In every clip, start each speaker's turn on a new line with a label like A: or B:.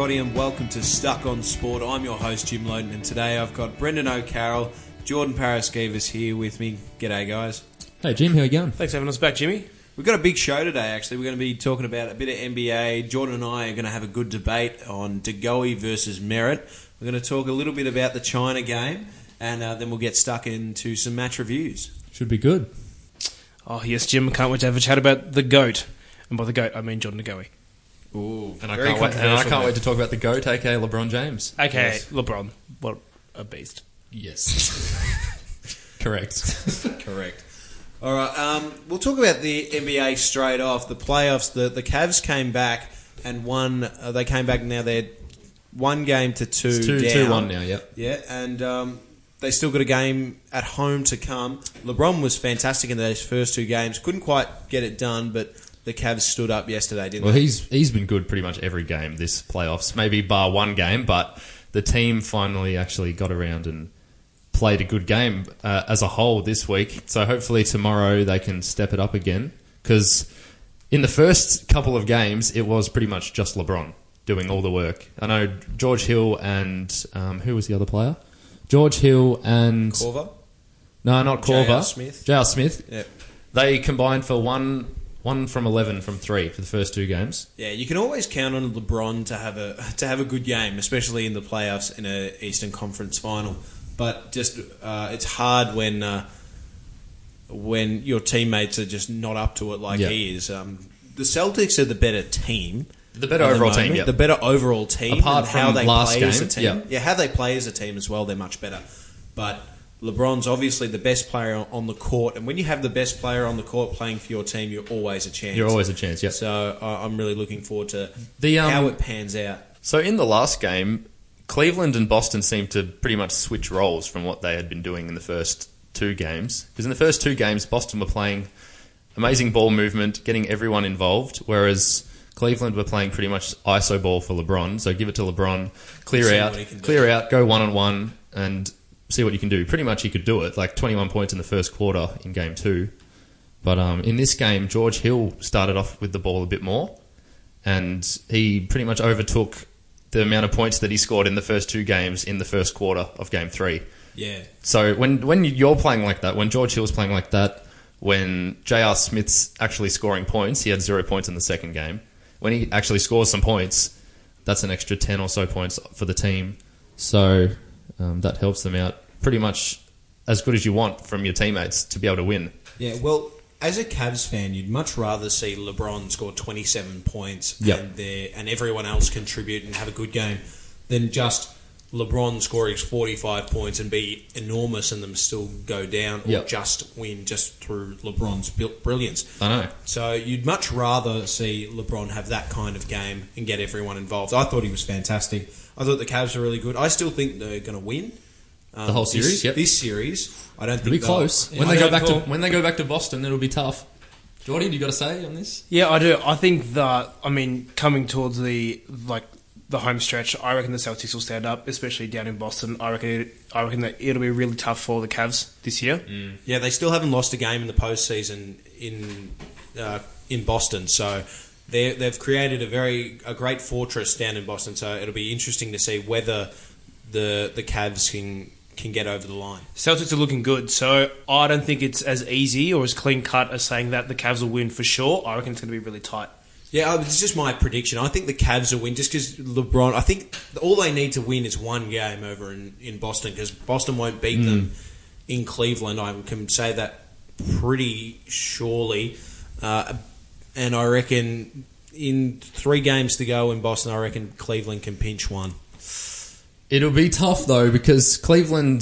A: everybody, and welcome to Stuck on Sport. I'm your host, Jim Loden, and today I've got Brendan O'Carroll, Jordan Paraskevas here with me. G'day, guys.
B: Hey, Jim, how you going?
C: Thanks for having us back, Jimmy.
A: We've got a big show today, actually. We're going to be talking about a bit of NBA. Jordan and I are going to have a good debate on De Goey versus Merritt. We're going to talk a little bit about the China game, and then we'll get stuck into some match reviews.
B: Should be good.
C: Oh, yes, Jim. Can't wait to have a chat about the GOAT. And by the GOAT, I mean Jordan De Goey.
A: Ooh,
B: And I can't wait to talk about the GOAT, aka LeBron James.
C: Okay,
A: Yes.
C: LeBron. What a beast.
B: Yes. Correct.
A: Correct. All right, we'll talk about the NBA straight off. The playoffs, the Cavs came back and won. They came back now. They're 1 game to 2
B: It's
A: down.
B: 2-1 now, yep.
A: Yeah, and they still got a game at home to come. LeBron was fantastic in those first 2 games. Couldn't quite get it done, but the Cavs stood up yesterday, didn't
B: Well,
A: they?
B: he's been good pretty much every game this playoffs, maybe bar 1 game, but the team finally actually got around and played a good game as a whole this week. So hopefully tomorrow they can step it up again, because in the first couple of games it was pretty much just LeBron doing all the work. I know George Hill and who was the other player? George Hill and
A: Korver?
B: No, not Korver.
A: J.R. Smith.
B: J.R. Smith.
A: Yep.
B: They combined for 1 from 11 from 3 for the first 2 games.
A: Yeah, you can always count on LeBron to have a good game, especially in the playoffs in a Eastern Conference final. But just it's hard when your teammates are just not up to it like he is. The Celtics are the better team.
B: The better
A: at the
B: overall team,
A: moment.
B: yeah.
A: The better overall team.
B: Apart
A: and how
B: from
A: they
B: last
A: play as a
B: game,
A: team.
B: yeah.
A: How they play as a team as well, they're much better. But LeBron's obviously the best player on the court, and when you have the best player on the court playing for your team, you're always a chance.
B: You're always a chance, yeah.
A: So I'm really looking forward to
B: The,
A: how it pans out.
D: So in the last game, Cleveland and Boston seemed to pretty much switch roles from what they had been doing in the first 2 games. Because in the first 2 games, Boston were playing amazing ball movement, getting everyone involved, whereas Cleveland were playing pretty much ISO ball for LeBron. So give it to LeBron,
A: See what he can do.
D: clear out, go one-on-one, and see what you can do. Pretty much he could do it, like 21 points in the first quarter in game 2. But in this game, George Hill started off with the ball a bit more, and he pretty much overtook the amount of points that he scored in the first 2 games in the first quarter of game 3.
A: Yeah.
D: So when you're playing like that, when George Hill's playing like that, when J.R. Smith's actually scoring points, he had 0 points in the second game. When he actually scores some points, that's an extra 10 or so points for the team. So that helps them out pretty much as good as you want from your teammates to be able to win.
A: Yeah, well, as a Cavs fan, you'd much rather see LeBron score 27 points and everyone else contribute and have a good game than just LeBron scoring 45 points and be enormous and them still go down or just win just through LeBron's brilliance.
D: I know.
A: So you'd much rather see LeBron have that kind of game and get everyone involved. I thought he was fantastic. I thought the Cavs were really good. I still think they're going to win.
B: The whole series,
A: This series, I don't think
B: It'll be close.
A: they'll-
B: When
A: I
B: they
A: don't-
B: go back to Boston, it'll be tough. Jordy, you got to say on this?
C: Yeah, I do. I think that, coming towards the home stretch, I reckon the Celtics will stand up, especially down in Boston. I reckon that it'll be really tough for the Cavs this year.
A: Yeah, they still haven't lost a game in the postseason in Boston, so they've created a great fortress down in Boston. So it'll be interesting to see whether the Cavs can get over the line.
C: Celtics are looking good, so I don't think it's as easy or as clean cut as saying that the Cavs will win for sure. I reckon it's going to be really tight.
A: Yeah, it's just my prediction. I think the Cavs will win just because LeBron... I think all they need to win is 1 game over in Boston because Boston won't beat them in Cleveland. I can say that pretty surely. And I reckon in 3 games to go in Boston, I reckon Cleveland can pinch 1.
B: It'll be tough, though, because Cleveland,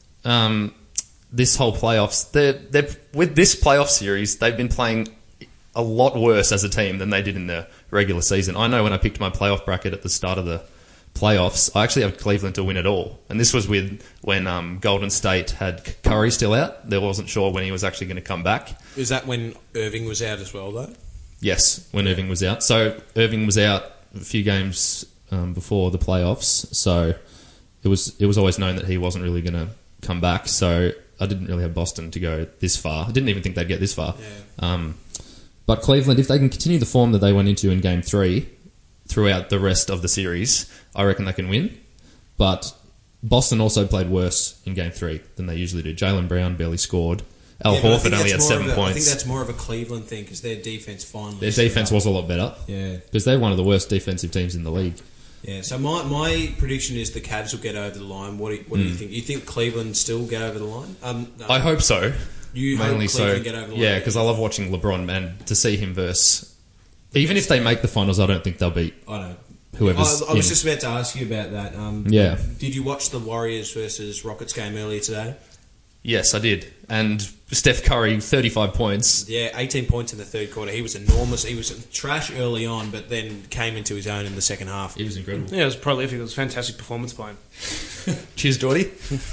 D: This whole playoffs, they're with this playoff series, they've been playing a lot worse as a team than they did in the regular season. I know when I picked my playoff bracket at the start of the playoffs, I actually had Cleveland to win it all. And this was when Golden State had Curry still out. They wasn't sure when he was actually going to come back.
A: Is that when Irving was out as well, though?
B: yes, when Irving was out. So Irving was out a few games before the playoffs, so it was always known that he wasn't really going to come back. So I didn't really have Boston to go this far. I didn't even think they'd get this far.
A: Yeah.
B: But Cleveland, if they can continue the form that they went into in Game 3, throughout the rest of the series, I reckon they can win. But Boston also played worse in Game 3 than they usually do. Jaylen Brown barely scored. Al
A: Yeah, but I
B: Horford
A: think
B: only
A: that's
B: had
A: more
B: 7
A: of a-
B: points.
A: I think that's more of a Cleveland thing because their defense finally.
B: Their
A: stood
B: defense
A: up.
B: was a lot better.
A: Yeah.
B: Because they're one of the worst defensive teams in the league.
A: Yeah, so my prediction is the Cavs will get over the line. What do you think? You think Cleveland still get over the line? No.
B: I hope so.
A: You
B: Mainly
A: hope
B: so.
A: Cleveland get over the line?
B: Yeah, because I love watching LeBron, man. To see him versus... Even if they make the finals, I don't think they'll beat
A: I don't.
B: whoever's
A: I was
B: in.
A: just about to ask you about that.
B: Yeah.
A: Did you watch the Warriors versus Rockets game earlier today?
B: Yes, I did. And Steph Curry, 35 points.
A: Yeah, 18 points in the third quarter. He was enormous. He was trash early on, but then came into his own in the second half.
B: It was incredible.
C: Yeah, it was prolific. It was a fantastic performance by him.
B: Cheers, Geordie.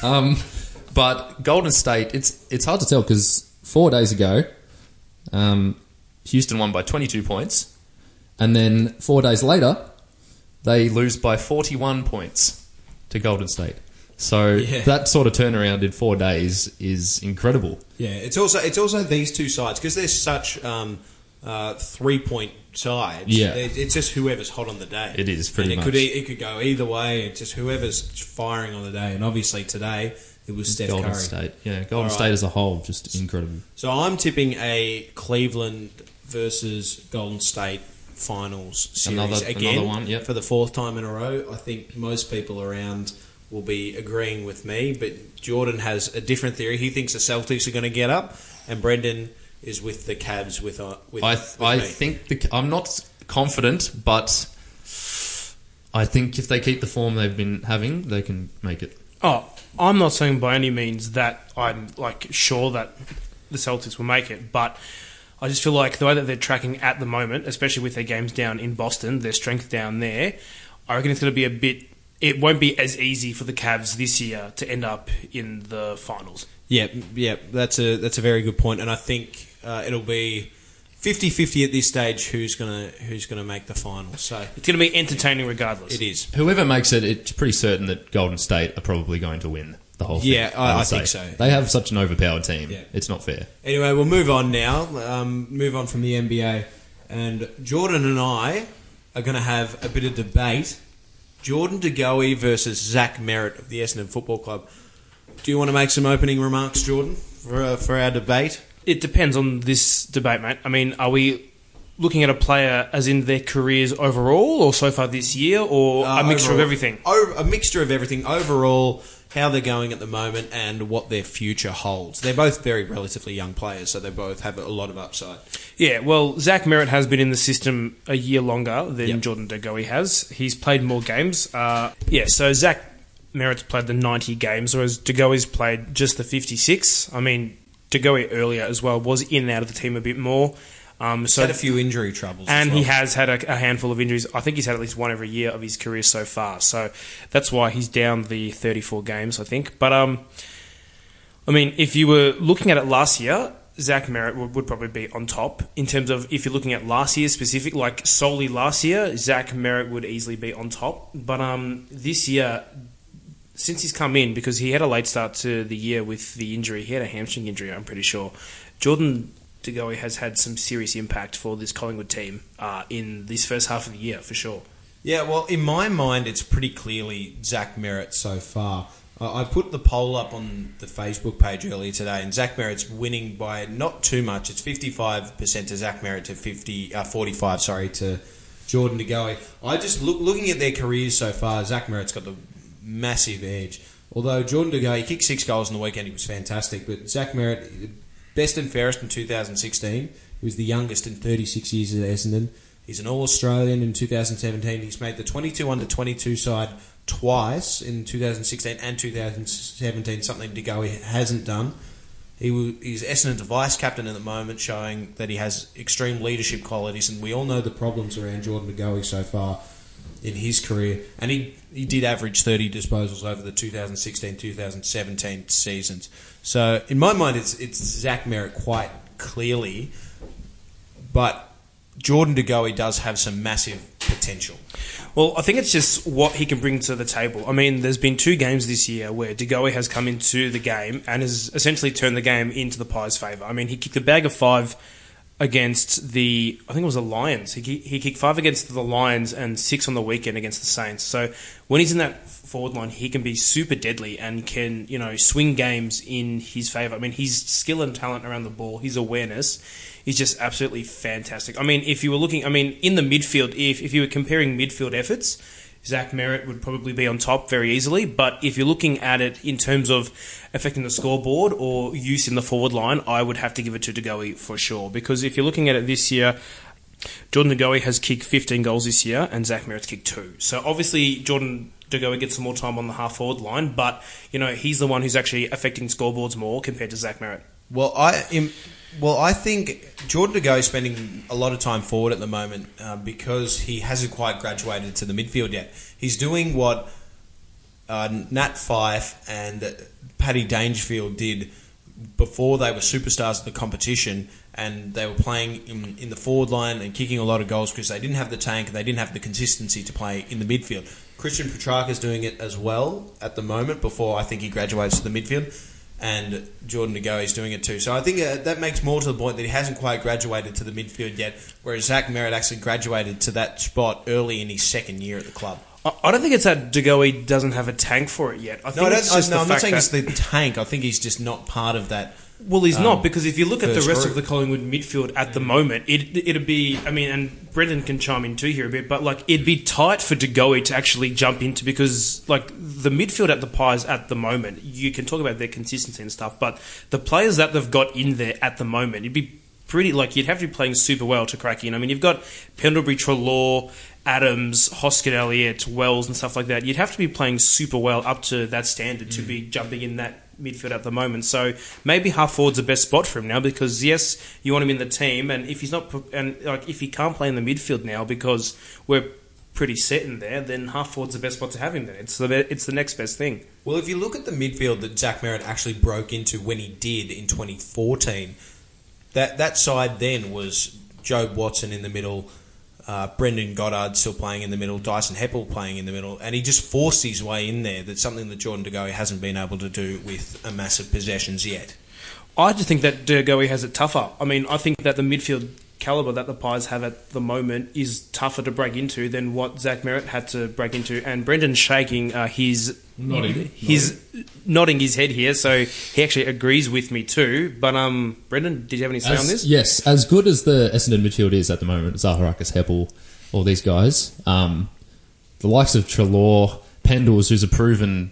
B: But Golden State, it's hard to tell because 4 days ago, Houston won by 22 points. And then 4 days later, they lose by 41 points to Golden State. So
A: Yeah.
B: that sort of turnaround in 4 days is incredible.
A: Yeah, it's also these two sides because they're such 3-point sides.
B: Yeah.
A: It's just whoever's hot on the day.
B: It is, pretty
A: and
B: much.
A: It could go either way. It's just whoever's firing on the day. And obviously today it was Steph
B: Golden
A: Curry.
B: State. Yeah, Golden
A: All
B: State
A: right.
B: as a whole, just incredible.
A: So I'm tipping a Cleveland versus Golden State finals series
B: Another one, yep.
A: for the fourth time in a row. I think most people around will be agreeing with me, but Jordan has a different theory. He thinks the Celtics are going to get up, and Brendan is with the Cavs with
B: I
A: me.
B: think I'm not confident, but I think if they keep the form they've been having, they can make it.
C: Oh, I'm not saying by any means that I'm sure that the Celtics will make it, but I just feel like the way that they're tracking at the moment, especially with their games down in Boston, their strength down there, I reckon it's going to be a bit. It won't be as easy for the Cavs this year to end up in the finals.
A: Yeah, that's a very good point, and I think it'll be 50-50 at this stage who's gonna make the finals. So
C: It's going to be entertaining regardless.
A: it is.
B: Whoever makes it, it's pretty certain that Golden State are probably going to win the whole thing.
A: Yeah, I
B: would
A: think
B: say.
A: so.
B: They have such an overpowered team.
A: Yeah.
B: It's not fair.
A: Anyway, we'll move on now. Move on from the NBA, and Jordan and I are going to have a bit of debate. Jordan De Goey versus Zach Merritt of the Essendon Football Club. Do you want to make some opening remarks, Jordan, for our debate?
C: It depends on this debate, mate. I mean, are we looking at a player as in their careers overall, or so far this year, or a mixture of
A: Overall.
C: everything?
A: A mixture of everything. Overall, how they're going at the moment and what their future holds. They're both very relatively young players, so they both have a lot of upside.
C: Yeah, well, Zach Merritt has been in the system a year longer than
A: Yep.
C: Jordan De Goey has. He's played more games. So Zach Merritt's played the 90 games, whereas De Goey's played just the 56. I mean, De Goey earlier as well was in and out of the team a bit more.
A: He's had a few injury troubles.
C: And
A: as well.
C: he has had a handful of injuries. I think he's had at least one every year of his career so far. So that's why he's down the 34 games, I think. But, I mean, if you were looking at it last year, Zach Merritt would probably be on top. In terms of if you're looking at last year specific, like solely last year, Zach Merritt would easily be on top. But this year, since he's come in, because he had a late start to the year with the injury, he had a hamstring injury, I'm pretty sure. Jordan De Goey has had some serious impact for this Collingwood team in this first half of the year, for sure.
A: Yeah, well, in my mind, it's pretty clearly Zach Merritt so far. I put the poll up on the Facebook page earlier today, and Zach Merritt's winning by not too much. It's 55% to Zach Merritt to 45, to Jordan De Goey. I just looking at their careers so far. Zach Merritt's got the massive edge. Although Jordan De Goey kicked 6 goals on the weekend, he was fantastic. But Zach Merritt, best and fairest in 2016. He was the youngest in 36 years at Essendon. He's an All-Australian in 2017. He's made the 22 under-22 side twice in 2016 and 2017, something De Goey hasn't done. He's Essendon's vice-captain at the moment, showing that he has extreme leadership qualities, and we all know the problems around Jordan De Goey so far in his career. And he did average 30 disposals over the 2016-2017 seasons. So, in my mind, it's Zach Merritt quite clearly, but Jordan De Goey does have some massive potential.
C: Well, I think it's just what he can bring to the table. I mean, there's been 2 games this year where De Goey has come into the game and has essentially turned the game into the Pies' favour. I mean, he kicked a bag of 5 against the, I think it was the Lions. He kicked 5 against the Lions and 6 on the weekend against the Saints. So when he's in that forward line, he can be super deadly and can, swing games in his favour. I mean, his skill and talent around the ball, his awareness is just absolutely fantastic. I mean, if you were looking, in the midfield, if you were comparing midfield efforts, Zach Merrett would probably be on top very easily. But if you're looking at it in terms of affecting the scoreboard or use in the forward line, I would have to give it to De Goey for sure. Because if you're looking at it this year, Jordan De Goey has kicked 15 goals this year and Zach Merrett's kicked 2. So obviously Jordan De Goey gets some more time on the half-forward line, but he's the one who's actually affecting scoreboards more compared to Zach Merrett.
A: Well, I think Jordan De Goey is spending a lot of time forward at the moment because he hasn't quite graduated to the midfield yet. He's doing what Nat Fyfe and Paddy Dangerfield did before they were superstars of the competition, and they were playing in the forward line and kicking a lot of goals because they didn't have the tank and they didn't have the consistency to play in the midfield. Christian Petrarca is doing it as well at the moment before I think he graduates to the midfield. And Jordan De Goey is doing it too. So I think that makes more to the point that he hasn't quite graduated to the midfield yet, whereas Zach Merrett actually graduated to that spot early in his second year at the club.
C: I don't think it's that De Goey doesn't have a tank for it yet. I'm not saying it's the
A: tank. I think he's just not part of that.
C: Well, he's not, because if you look at the rest of the Collingwood midfield at the moment, it'd be, and Brendan can chime in too here a bit, but it'd be tight for De Goey to actually jump into, because the midfield at the Pies at the moment, you can talk about their consistency and stuff, but the players that they've got in there at the moment, it'd be pretty, you'd have to be playing super well to crack in. You've got Pendlebury, Treloar, Adams, Hoskin Elliott, Wells and stuff like that. You'd have to be playing super well up to that standard to be jumping in that midfield at the moment. So maybe half forward's the best spot for him now, because yes, you want him in the team, and if he's not, if he can't play in the midfield now because we're pretty set in there, then half forward's the best spot to have him there. It's the next best thing.
A: Well, if you look at the midfield that Zach Merrett actually broke into when he did in 2014, that side then was Jobe Watson in the middle, Brendan Goddard still playing in the middle, Dyson Heppel playing in the middle, and he just forced his way in there. That's something that Jordan De Goey hasn't been able to do with a massive possessions yet.
C: I just think that De Goey has it tougher. I think that the midfield calibre that the Pies have at the moment is tougher to break into than what Zach Merrett had to break into. And Brendan's shaking nodding his head here, so he actually agrees with me too. But Brendan, did you have any say on this?
B: Yes, as good as the Essendon midfield is at the moment, Zaharakis, Heppel, all these guys, the likes of Treloar, Pendles, who's a proven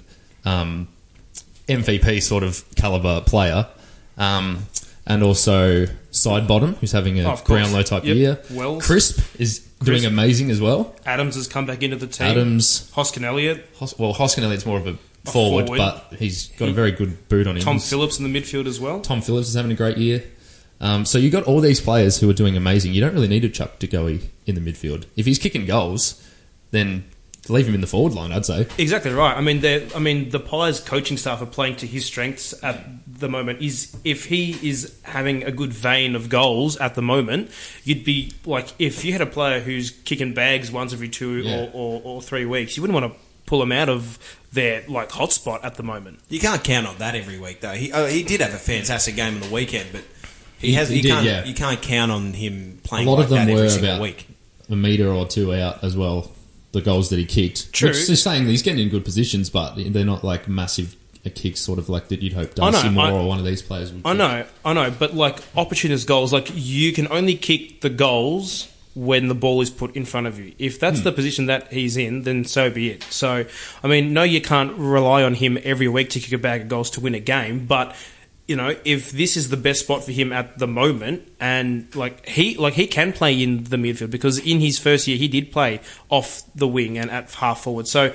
B: MVP sort of calibre player, and also Sidebottom, who's having a Brownlow type year.
C: Wells.
B: Crisp is doing amazing as well.
C: Adams has come back into the team. Hoskin Elliott.
B: Hoskin Elliott's more of a forward, but he's got a very good boot on him.
C: Tom Phillips in the midfield as well.
B: Tom Phillips is having a great year. So you got all these players who are doing amazing. You don't really need to chuck De Goey in the midfield. If he's kicking goals, then leave him in the forward line, I'd say.
C: Exactly right. The Pies coaching staff are playing to his strengths at the moment. If he is having a good vein of goals at the moment, you'd be if you had a player who's kicking bags once every 2 or 3 weeks, you wouldn't want to pull him out of their hotspot at the moment.
A: You can't count on that every week, though. He did have a fantastic game on the weekend, but you can't count on him playing
B: a lot of them
A: every
B: were
A: single
B: about
A: week.
B: A metre or two out as well. The goals that he kicked.
C: True.
B: Which is saying that he's getting in good positions, but they're not massive kicks, sort of that you'd hope Darcy Moore or one of these players would kick.
C: I know, but opportunist goals, you can only kick the goals when the ball is put in front of you. If that's the position that he's in, then so be it. So, no, you can't rely on him every week to kick a bag of goals to win a game, but if this is the best spot for him at the moment, and he can play in the midfield, because in his first year he did play off the wing and at half forward. So,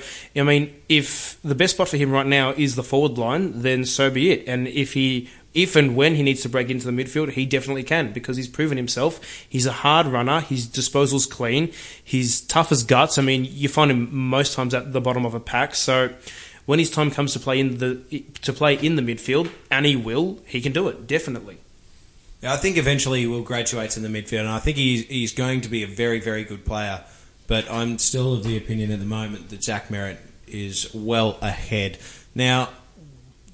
C: if the best spot for him right now is the forward line, then so be it. And if and when he needs to break into the midfield, he definitely can, because he's proven himself. He's a hard runner. His disposal's clean. He's tough as guts. You find him most times at the bottom of a pack. So when his time comes to play in the midfield, and he can do it, definitely.
A: Yeah, I think eventually he will graduate to the midfield, and I think he's going to be a very, very good player. But I'm still of the opinion at the moment that Zach Merrett is well ahead. Now,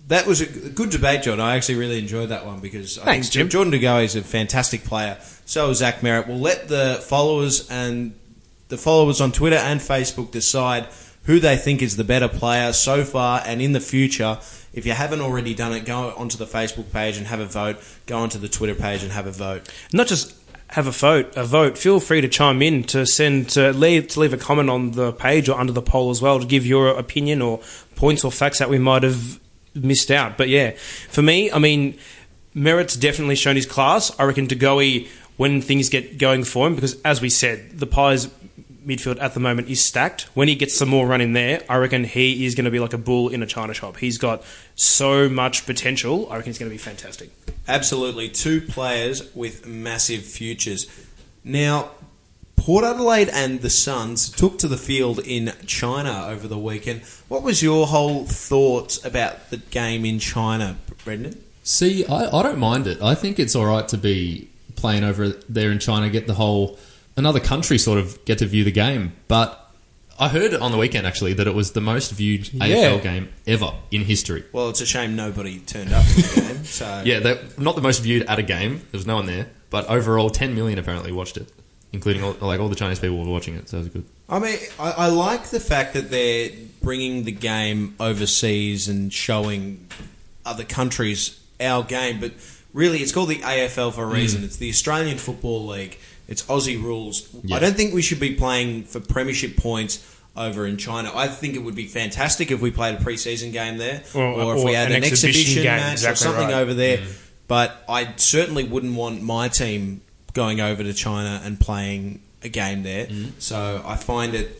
A: That was a good debate, John. I actually really enjoyed that one because I
C: Thanks,
A: think
C: Jim.
A: Jordan De Goey is a fantastic player. So is Zach Merritt. We'll let the followers on Twitter and Facebook decide who they think is the better player so far and in the future. If you haven't already done it, go onto the Facebook page and have a vote. Go onto the Twitter page and have a vote.
C: Not just have a vote. Feel free to chime in, to leave a comment on the page or under the poll as well, to give your opinion or points or facts that we might have missed out. But yeah, for me, I mean, Merritt's definitely shown his class. I reckon De Goey, when things get going for him, because as we said, the Pies midfield at the moment is stacked. When he gets some more run in there, I reckon he is going to be like a bull in a china shop. He's got so much potential. I reckon he's going to be fantastic.
A: Absolutely. Two players with massive futures. Now, Port Adelaide and the Suns took to the field in China over the weekend. What was your whole thoughts about the game in China, Brendan?
B: See, I don't mind it. I think it's all right to be playing over there in China, get the whole another country sort of get to view the game. But I heard on the weekend actually that it was the most viewed AFL game ever in history.
A: Well, it's a shame nobody turned up to the game. So
B: Yeah, not the most viewed at a game. There was no one there, but overall, 10 million apparently watched it, including all the Chinese people were watching it. So it was good.
A: I mean, I like the fact that they're bringing the game overseas and showing other countries our game, but really it's called the AFL for a reason. It's the Australian Football League. It's Aussie rules.
B: Yeah.
A: I don't think we should be playing for premiership points over in China. I think it would be fantastic if we played a pre-season game there, or if we had an exhibition
C: game,
A: match
C: exactly
A: or something
C: right.
A: over there. But I certainly wouldn't want my team going over to China and playing a game there. So I find it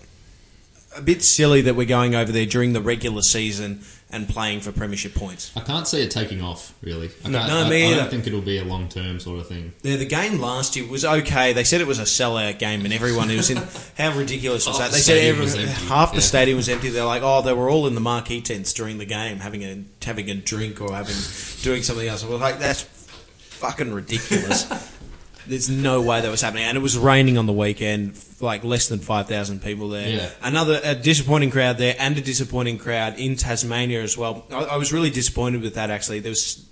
A: a bit silly that we're going over there during the regular season and playing for premiership points.
B: I can't see it taking off, really.
A: me
B: I
A: either.
B: don't think it'll be a long-term sort of thing.
A: Yeah, the game last year was okay. They said it was a sellout game, and everyone who was in. How ridiculous was that?
B: Half the
A: They said
B: stadium was empty.
A: half the
B: Yeah.
A: stadium was empty. They're like, oh, they were all in the marquee tents during the game, having a drink or doing something else. I was like, that's fucking ridiculous. There's no way that was happening, and it was raining on the weekend. Like less than 5,000 people there.
B: Yeah.
A: A disappointing crowd there, and a disappointing crowd in Tasmania as well. I was really disappointed with that. Actually, there was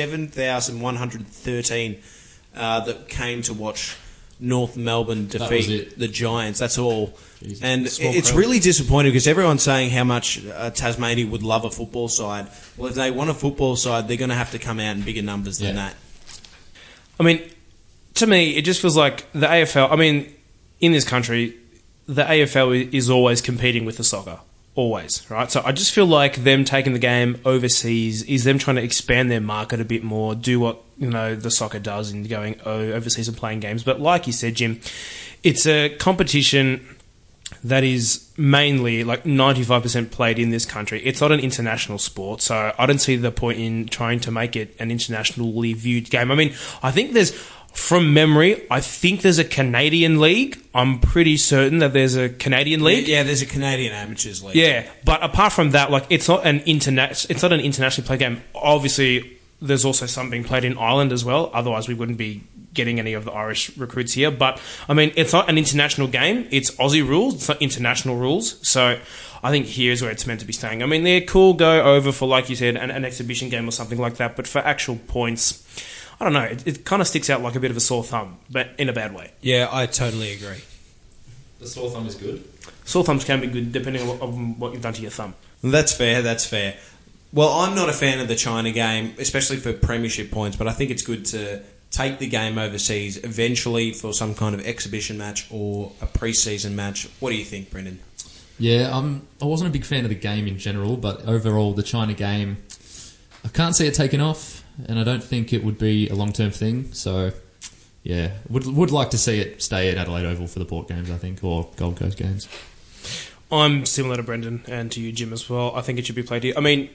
A: 7,113 that came to watch North Melbourne defeat the Giants. That's all.
B: Jeez.
A: And
C: Small
A: it's
C: crowd.
A: really disappointing because everyone's saying how much Tasmania would love a football side. Well, if they want a football side, they're going to have to come out in bigger numbers than that.
C: I mean, to me, it just feels like the AFL. I mean, in this country, the AFL is always competing with the soccer. Always, right? So I just feel like them taking the game overseas is them trying to expand their market a bit more, do what, the soccer does in going overseas and playing games. But like you said, Jim, it's a competition that is mainly like 95% played in this country. It's not an international sport, so I don't see the point in trying to make it an internationally viewed game. I mean, I think from memory, I think there's a Canadian league. I'm pretty certain that there's a Canadian league.
A: Yeah, there's a Canadian amateurs league.
C: Yeah, but apart from that, like it's not an internationally played game. Obviously, there's also some being played in Ireland as well. Otherwise, we wouldn't be getting any of the Irish recruits here. But I mean, it's not an international game. It's Aussie rules. It's not international rules. So I think here's where it's meant to be staying. I mean, they're cool. Go over for, like you said, an exhibition game or something like that. But for actual points, I don't know. It kind of sticks out like a bit of a sore thumb, but in a bad way.
A: Yeah, I totally agree.
B: The sore thumb is good.
C: Sore thumbs can be good depending on what you've done to your thumb.
A: That's fair. Well, I'm not a fan of the China game, especially for premiership points, but I think it's good to take the game overseas eventually for some kind of exhibition match or a pre-season match. What do you think, Brendan?
B: Yeah, I wasn't a big fan of the game in general, but overall, the China game, I can't see it taking off, and I don't think it would be a long-term thing. So, yeah, would like to see it stay at Adelaide Oval for the Port games, I think, or Gold Coast games.
C: I'm similar to Brendan and to you, Jim, as well. I think it should be played here. I mean,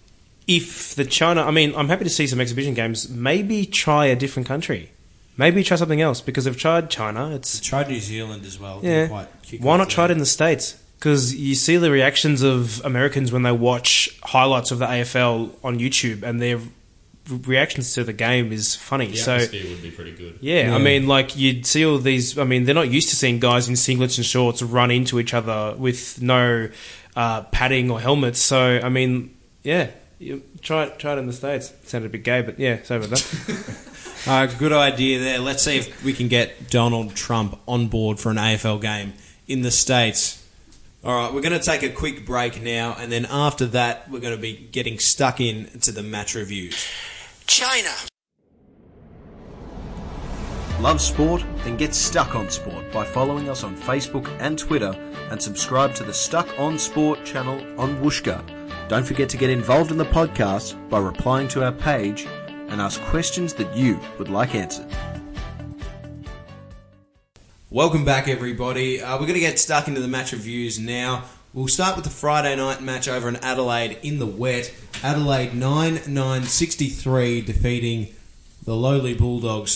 C: I'm happy to see some exhibition games. Maybe try a different country. Maybe try something else, because I've tried China.
A: Tried New Zealand as well.
C: Yeah. Why not try it in the States? Because you see the reactions of Americans when they watch highlights of the AFL on YouTube, and their reactions to the game is funny.
B: The
C: so
B: atmosphere would be pretty good.
C: yeah, I mean, like you'd see all these. I mean, they're not used to seeing guys in singlets and shorts run into each other with no padding or helmets. So I mean, yeah, You try it in the States. It sounded a bit gay, but yeah, sorry about that.
A: Good idea there. Let's see if we can get Donald Trump on board for an AFL game in the States. All right, we're going to take a quick break now, and then after that, we're going to be getting stuck into the match reviews.
E: China.
F: Love sport? Then get stuck on sport by following us on Facebook and Twitter, and subscribe to the Stuck on Sport channel on Whooshkaa. Don't forget to get involved in the podcast by replying to our page and ask questions that you would like answered.
A: Welcome back, everybody. We're going to get stuck into the match reviews now. We'll start with the Friday night match over in Adelaide in the wet. Adelaide 9-9-63 defeating the lowly Bulldogs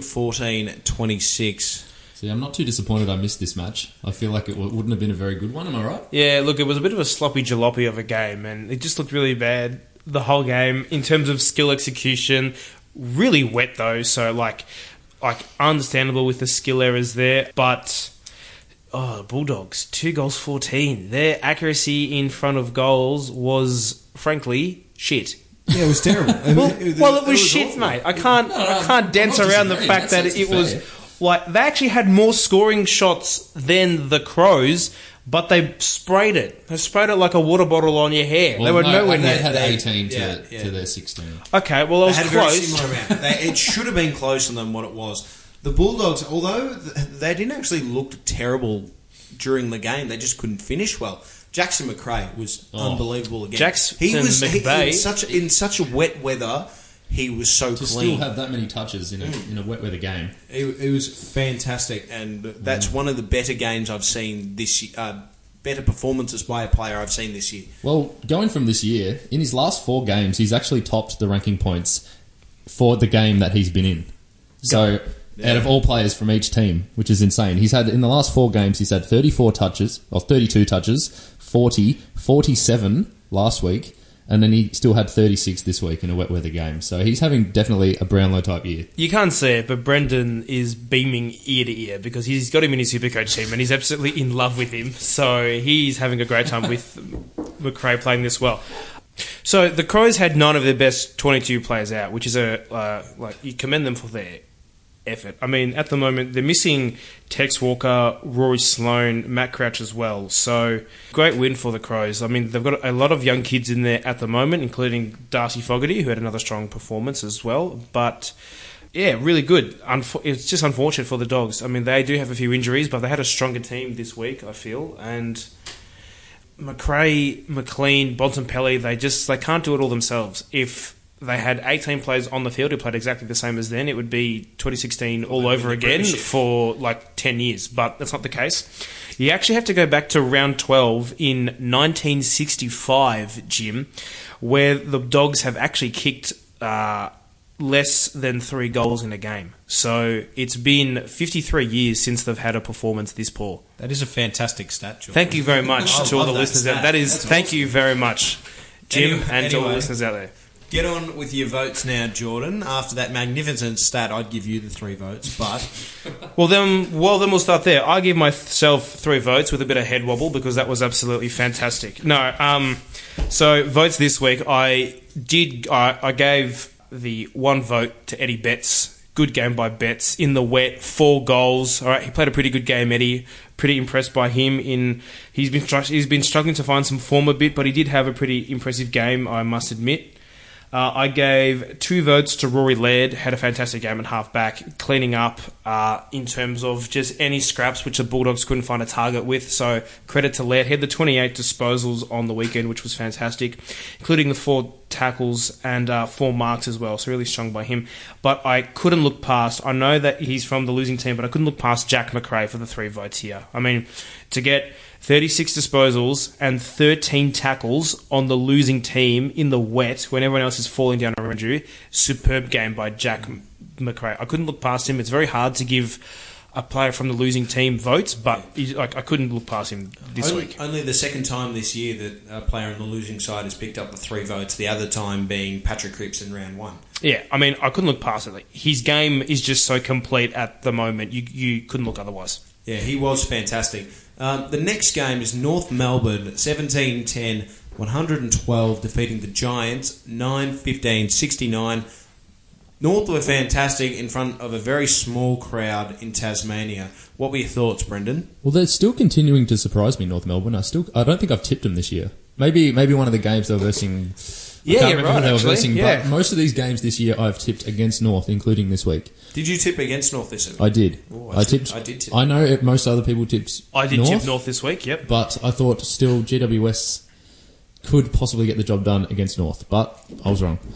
A: 2-14-26.
B: See, I'm not too disappointed I missed this match. I feel like it wouldn't have been a very good one, am I right?
C: Yeah, look, it was a bit of a sloppy jalopy of a game, and it just looked really bad the whole game in terms of skill execution. Really wet, though, so, like understandable with the skill errors there, but the Bulldogs 2 goals 14. Their accuracy in front of goals was frankly shit.
A: Yeah, it was terrible.
C: It was shit,
A: awful.
C: mate. I can't dance around the fact that it was like they actually had more scoring shots than the Crows, but they sprayed it. They sprayed it like a water bottle on your hair.
B: Well,
C: they were nowhere
B: they
C: near.
B: had 18 to their 16.
C: Okay, well, it was
A: They had a very
C: close.
A: similar amount. It should have been closer than what it was. The Bulldogs, although they didn't actually look terrible during the game, they just couldn't finish well. Jackson McRae was unbelievable again. In such a wet weather. He was so
B: to
A: clean.
B: Still have that many touches in a wet weather game.
A: It was fantastic, and that's one of the better games I've seen this year. Better performances by a player I've seen this year.
B: Well, going from this year, in his last 4 games, he's actually topped the ranking points for the game that he's been in. So, out of all players from each team, which is insane, he's had in the last 4 games, he's had 32 touches, 40, 47 last week. And then he still had 36 this week in a wet weather game. So he's having definitely a Brownlow type year.
C: You can't see it, but Brendan is beaming ear to ear because he's got him in his Supercoach team and he's absolutely in love with him. So he's having a great time with McRae playing this well. So the Crows had 9 of their best 22 players out, which is you commend them for their effort. I mean, at the moment, they're missing Tex Walker, Rory Sloane, Matt Crouch as well. So, great win for the Crows. I mean, they've got a lot of young kids in there at the moment, including Darcy Fogarty, who had another strong performance as well. But, yeah, really good. It's just unfortunate for the Dogs. I mean, they do have a few injuries, but they had a stronger team this week, I feel. And McRae, McLean, Bontempelli, they can't do it all themselves. If they had 18 players on the field who played exactly the same as then, it would be 2016 all over again for like 10 years. But that's not the case. You actually have to go back to round 12 in 1965, Jim, where the Dogs have actually kicked less than 3 goals in a game. So it's been 53 years since they've had a performance this poor.
A: That is a fantastic stat, George.
C: Thank you very much to all the listeners out there. Thank you very much, Jim, and to all the listeners out there.
A: Get on with your votes now, Jordan. After that magnificent stat, I'd give you the 3 votes, but...
C: Well, then we'll start there. I give myself 3 votes with a bit of head wobble because that was absolutely fantastic. No, so votes this week, I gave the 1 vote to Eddie Betts. Good game by Betts in the wet, 4 goals. All right, he played a pretty good game, Eddie. Pretty impressed by him. He's been struggling to find some form a bit, but he did have a pretty impressive game, I must admit. I gave 2 votes to Rory Laird. Had a fantastic game at half-back, cleaning up in terms of just any scraps which the Bulldogs couldn't find a target with. So credit to Laird. He had the 28 disposals on the weekend, which was fantastic, including the 4 tackles and 4 marks as well. So really strong by him. But I couldn't look past. I know that he's from the losing team, but I couldn't look past Jack McRae for the 3 votes here. I mean, to get 36 disposals and 13 tackles on the losing team in the wet when everyone else is falling down around you. Superb game by Jack McRae. I couldn't look past him. It's very hard to give a player from the losing team votes, but I couldn't look past him this week.
A: Only the second time this year that a player on the losing side has picked up the 3 votes, the other time being Patrick Cripps in round 1.
C: Yeah, I mean, I couldn't look past it. His game is just so complete at the moment. You couldn't look otherwise.
A: Yeah, he was fantastic. The next game is North Melbourne 17-10 112, defeating the Giants 9-15-69. North were fantastic in front of a very small crowd in Tasmania. What were your thoughts, Brendan?
B: Well, they're still continuing to surprise me, North Melbourne. I don't think I've tipped them this year. Maybe one of the games they were versing.
C: Yeah,
B: I can't
C: you're
B: remember
C: right,
B: who they were
C: actually.
B: versing,
C: Yeah.
B: but most of these games this year I've tipped against North, including this week.
A: Did you tip against North this week?
B: I did.
A: Oh,
B: I did tip. I know most other people tipped
C: I did
B: North,
C: tip North this week, yep.
B: but I thought still GWS could possibly get the job done against North, but I was wrong.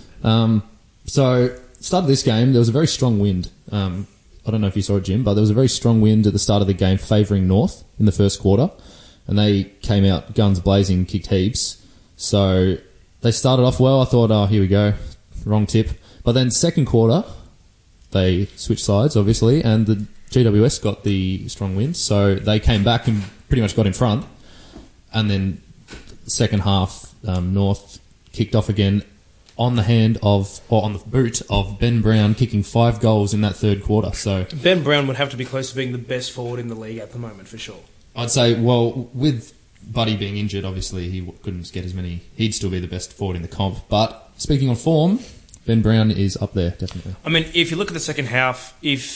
B: So, start of this game, there was a very strong wind. I don't know if you saw it, Jim, but there was a very strong wind at the start of the game favouring North in the first quarter, and they came out guns blazing, kicked heaps. So, they started off well. I thought, oh, here we go, wrong tip. But then second quarter, they switched sides, obviously, and the GWS got the strong wind, so they came back and pretty much got in front. And then second half, North kicked off again on the boot of Ben Brown kicking 5 goals in that third quarter. So
C: Ben Brown would have to be close to being the best forward in the league at the moment, for sure.
B: I'd say, well, with Buddy being injured, obviously he couldn't get as many. He'd still be the best forward in the comp. But speaking of form, Ben Brown is up there, definitely.
C: I mean, if you look at the second half,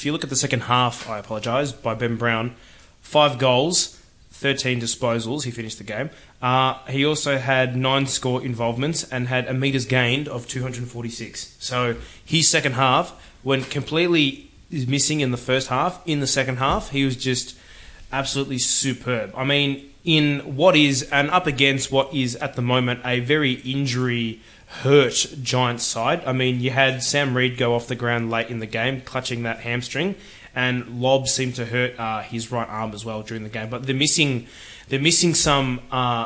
C: I apologise, by Ben Brown, 5 goals, 13 disposals, he finished the game. He also had 9 score involvements and had a metres gained of 246. So his second half went completely missing in the first half. In the second half, he was just absolutely superb. I mean, in what is, and up against what is at the moment a very injury-hurt Giants side. I mean, you had Sam Reid go off the ground late in the game, clutching that hamstring, and Lobb seemed to hurt his right arm as well during the game. But they're missing some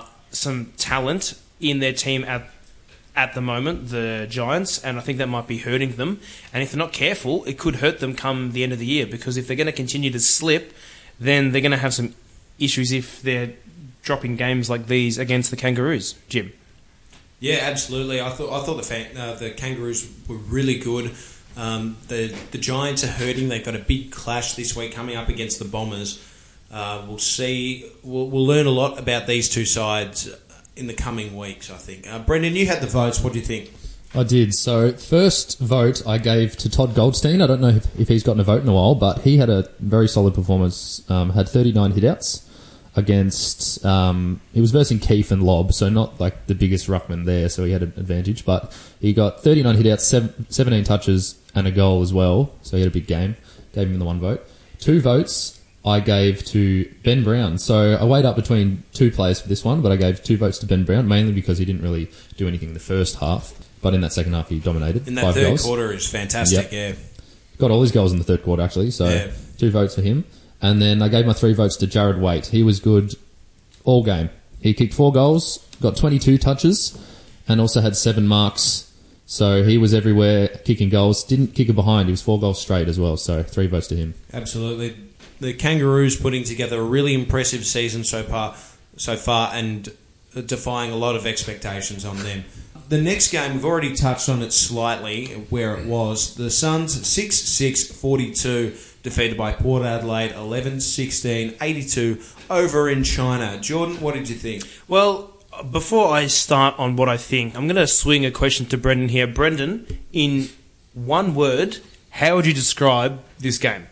C: talent in their team at the moment, the Giants, and I think that might be hurting them. And if they're not careful, it could hurt them come the end of the year, because if they're going to continue to slip, then they're going to have some issues if they're dropping games like these against the Kangaroos. Jim?
A: Yeah, absolutely. I thought the Kangaroos were really good. The Giants are hurting. They've got a big clash this week coming up against the Bombers. We'll see. We'll learn a lot about these two sides in the coming weeks, I think. Brendan, you had the votes. What do you think?
B: I did. So, first vote I gave to Todd Goldstein. I don't know if he's gotten a vote in a while, but he had a very solid performance. Had 39 hitouts against... he was versing Keefe and Lobb, so not like the biggest ruckman there, so he had an advantage. But he got 39 hitouts, 17 touches, and a goal as well, so he had a big game. Gave him the 1 vote. 2 votes I gave to Ben Brown. So I weighed up between 2 players for this one, but I gave 2 votes to Ben Brown, mainly because he didn't really do anything in the first half. But in that second half, he dominated.
A: In that
B: 5
A: third
B: goals.
A: quarter is fantastic,
B: Yep.
A: yeah.
B: Got all his goals in the third quarter, actually. So
A: Yeah.
B: 2 votes for him. And then I gave my 3 votes to Jared Waite. He was good all game. He kicked 4 goals, got 22 touches, and also had 7 marks. So he was everywhere kicking goals. Didn't kick a behind. He was 4 goals straight as well. So 3 votes to him.
A: Absolutely. The Kangaroos putting together a really impressive season so far and defying a lot of expectations on them. The next game, we've already touched on it slightly, where it was. The Suns 6-6-42, defeated by Port Adelaide 11-16-82 over in China. Jordan, what did you think?
C: Well, before I start on what I think, I'm going to swing a question to Brendan here. Brendan, in 1 word, how would you describe this game?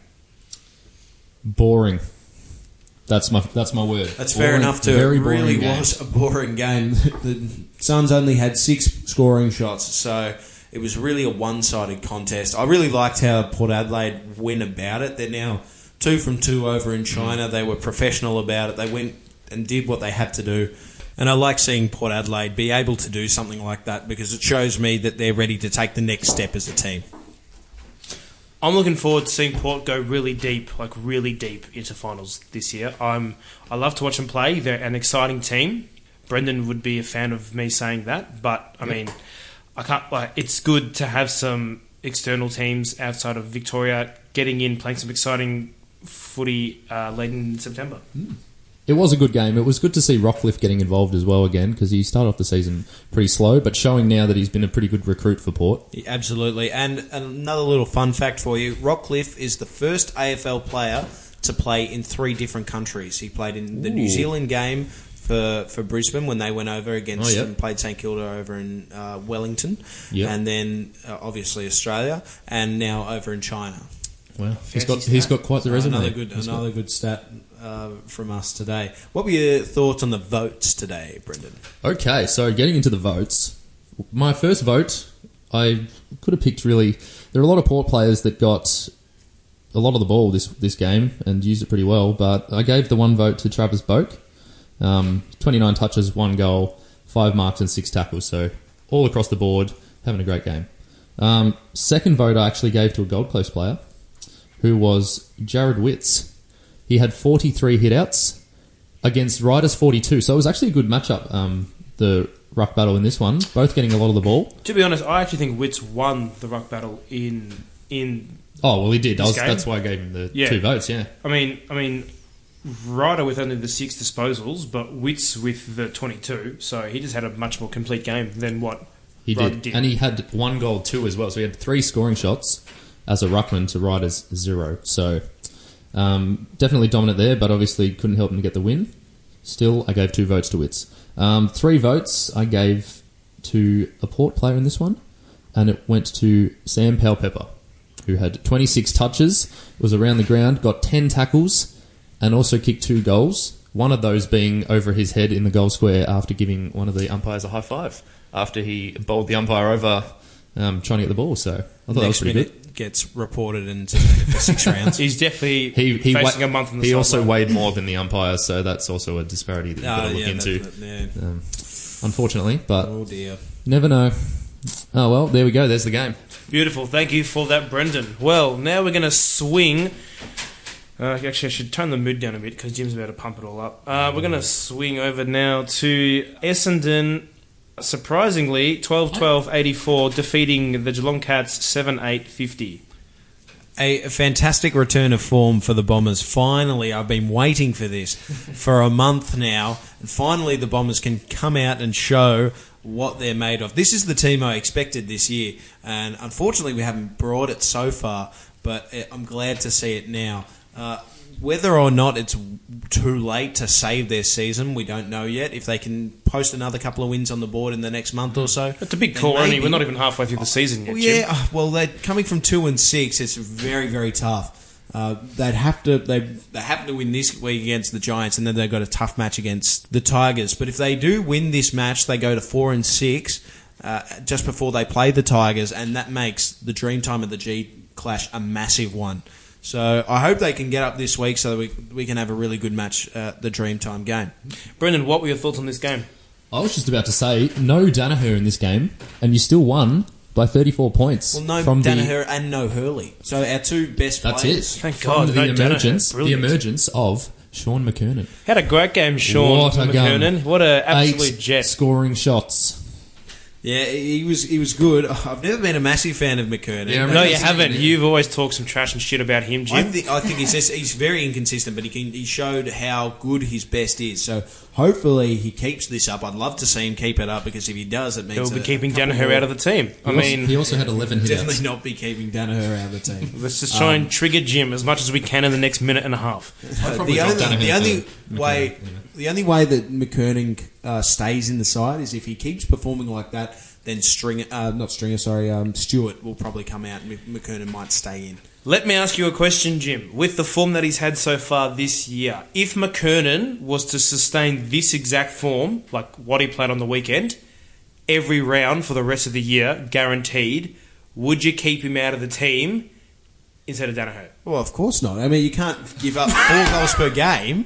B: Boring. That's my word.
A: That's
B: boring,
A: fair enough too.
B: Very
A: It
B: boring
A: really
B: game.
A: was a boring game. The Suns only had 6 scoring shots, so it was really a one-sided contest. I really liked how Port Adelaide went about it. They're now 2 from 2 over in China. They were professional about it. They went and did what they had to do. And I like seeing Port Adelaide be able to do something like that, because it shows me that they're ready to take the next step as a team.
C: I'm looking forward to seeing Port go really deep into finals this year. I love to watch them play. They're an exciting team. Brendan would be a fan of me saying that, but I mean, I can't. It's good to have some external teams outside of Victoria getting in, playing some exciting footy late in September.
B: It was a good game. It was good to see Rockcliffe getting involved as well again, because he started off the season pretty slow, but showing now that he's been a pretty good recruit for Port.
A: Yeah, absolutely. And another little fun fact for you, Rockcliffe is the first AFL player to play in 3 different countries. He played in the New Zealand game for Brisbane when they went over against
B: Oh, yeah.
A: and played St Kilda over in Wellington,
B: Yeah.
A: and then obviously Australia, and now over in China.
B: Well, he's got quite the resume.
A: Another good stat from us today. What were your thoughts on the votes today, Brendan?
B: Okay, so getting into the votes, my first vote, I could have picked really. There are a lot of Port players that got a lot of the ball this game and used it pretty well, but I gave the one vote to Travis Boak. 29 touches, 1 goal, 5 marks and 6 tackles, so all across the board, having a great game. Second vote I actually gave to a Gold Coast player, who was Jared Witts. He had 43 hitouts against Riders 42, so it was actually a good matchup, the ruck battle in this one, both getting a lot of the ball.
C: To be honest, I actually think Witts won the ruck battle in.
B: Oh, well, he did.
C: This game?
B: That's why I gave him the
C: Yeah.
B: 2 votes, yeah.
C: I mean, Ryder with only the 6 disposals, but Witts with the 22. So he just had a much more complete game than what
B: He
C: Ryder
B: did. And he had 1 goal too as well, so he had 3 scoring shots as a ruckman to Riders 0. So definitely dominant there, but obviously couldn't help him to get the win. Still, I gave 2 votes to Witts. 3 votes I gave to a Port player in this one, and it went to Sam Powell-Pepper, who had 26 touches, was around the ground, got 10 tackles, and also kicked 2 goals. One of those being over his head in the goal square after giving one of the umpires a high five after he bowled the umpire over trying to get the ball. So I thought that was pretty good.
A: Gets reported and suspended for 6 rounds.
C: He's definitely
B: He
C: facing a month in the
B: He also
C: sideline.
B: weighed more than the umpires, so that's also a disparity that you've got to look into. Unfortunately, but
A: Oh dear.
B: you never know. Oh well, there we go. There's the game.
C: Beautiful. Thank you for that, Brendan. Well, now we're going to swing. Actually, I should tone the mood down a bit because Jim's about to pump it all up. We're going to swing over now to Essendon. Surprisingly, 12-12-84, defeating the Geelong Cats 7-8-50.
A: A fantastic return of form for the Bombers. Finally, I've been waiting for this for a month now. And finally, the Bombers can come out and show what they're made of. This is the team I expected this year. And unfortunately, we haven't brought it so far. But I'm glad to see it now. Whether or not it's too late to save their season, we don't know yet. If they can post another couple of wins on the board in the next month or so.
C: It's a big
A: then
C: call, only.
A: maybe.
C: We're not even halfway through the season yet,
A: Well,
C: Jim.
A: yeah, well, they're coming from 2-6. It's very, very tough. They have to win this week against the Giants, and then they've got a tough match against the Tigers. But if they do win this match, they go to 4-6 just before they play the Tigers, and that makes the Dreamtime of the G Clash a massive one. So I hope they can get up this week so that we can have a really good match the Dreamtime game.
C: Brendan, what were your thoughts on this game?
B: I was just about to say, no Danaher in this game, and you still won by 34 points.
A: Well, no
B: from
A: Danaher and no Hurley. So our 2 best
B: That's
A: players.
B: it.
C: Thank
B: From
C: God,
B: the
C: no Danaher.
B: emergence,
C: Brilliant.
B: of Sean McKernan.
C: Had a great game, Sean
B: What a gun.
C: McKernan. What an absolute
B: 8
C: jet.
B: scoring shots.
A: Yeah, he was good. I've never been a massive fan of McKernan.
B: Yeah,
C: No, you
B: Really?
C: haven't. You've always talked some trash and shit about him,
A: I
C: Jim.
A: think he's very inconsistent, but he showed how good his best is. So hopefully he keeps this up. I'd love to see him keep it up because if he does, it means
C: He'll be
A: a
C: keeping
A: couple
C: Danaher
A: more-
C: out of the team.
B: He also had 11 hitouts.
A: Definitely not be keeping Danaher out of the team.
C: Let's just try and trigger Jim as much as we can in the next minute and a half.
B: probably
A: The
B: drop
A: only,
B: Danaher
A: the
B: for
A: only
B: McKernan,
A: way the only way that McKernan stays in the side is if he keeps performing like that. Then Stewart will probably come out and McKernan might stay in.
C: Let me ask you a question, Jim. With the form that he's had so far this year, if McKernan was to sustain this exact form, like what he played on the weekend, every round for the rest of the year, guaranteed, would you keep him out of the team instead of Danaher?
A: Well, of course not. I mean, you can't give up 4 goals per game.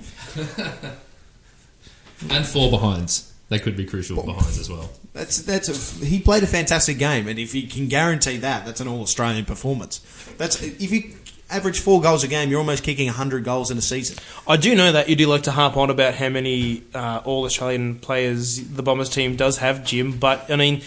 B: And 4 behinds. They could be crucial behinds as well.
A: He played a fantastic game, and if you can guarantee that, that's an All-Australian performance. If you average 4 goals a game, you're almost kicking 100 goals in a season.
C: I do know that you do like to harp on about how many All-Australian players the Bombers team does have, Jim, but, I mean,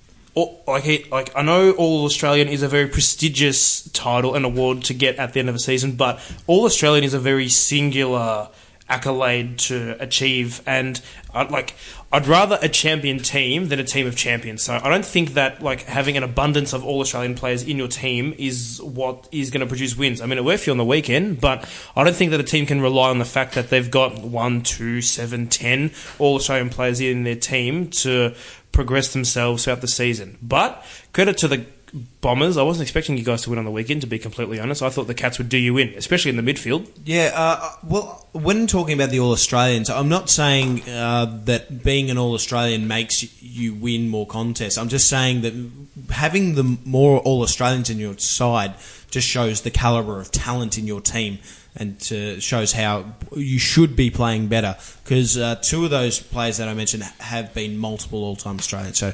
C: I know All-Australian is a very prestigious title and award to get at the end of a season, but All-Australian is a very singular accolade to achieve, and I'd rather a champion team than a team of champions. So I don't think that like having an abundance of all Australian players in your team is what is going to produce wins. I mean, it worked for you on the weekend, but I don't think that a team can rely on the fact that they've got 1, 2, 7, 10 all Australian players in their team to progress themselves throughout the season. But credit to the Bombers. I wasn't expecting you guys to win on the weekend, to be completely honest. I thought the Cats would do you in, especially in the midfield.
A: Yeah, well, when talking about the All-Australians, I'm not saying that being an All-Australian makes you win more contests. I'm just saying that having the more All-Australians in your side just shows the calibre of talent in your team and shows how you should be playing better. Because two of those players that I mentioned have been multiple all-time Australians. So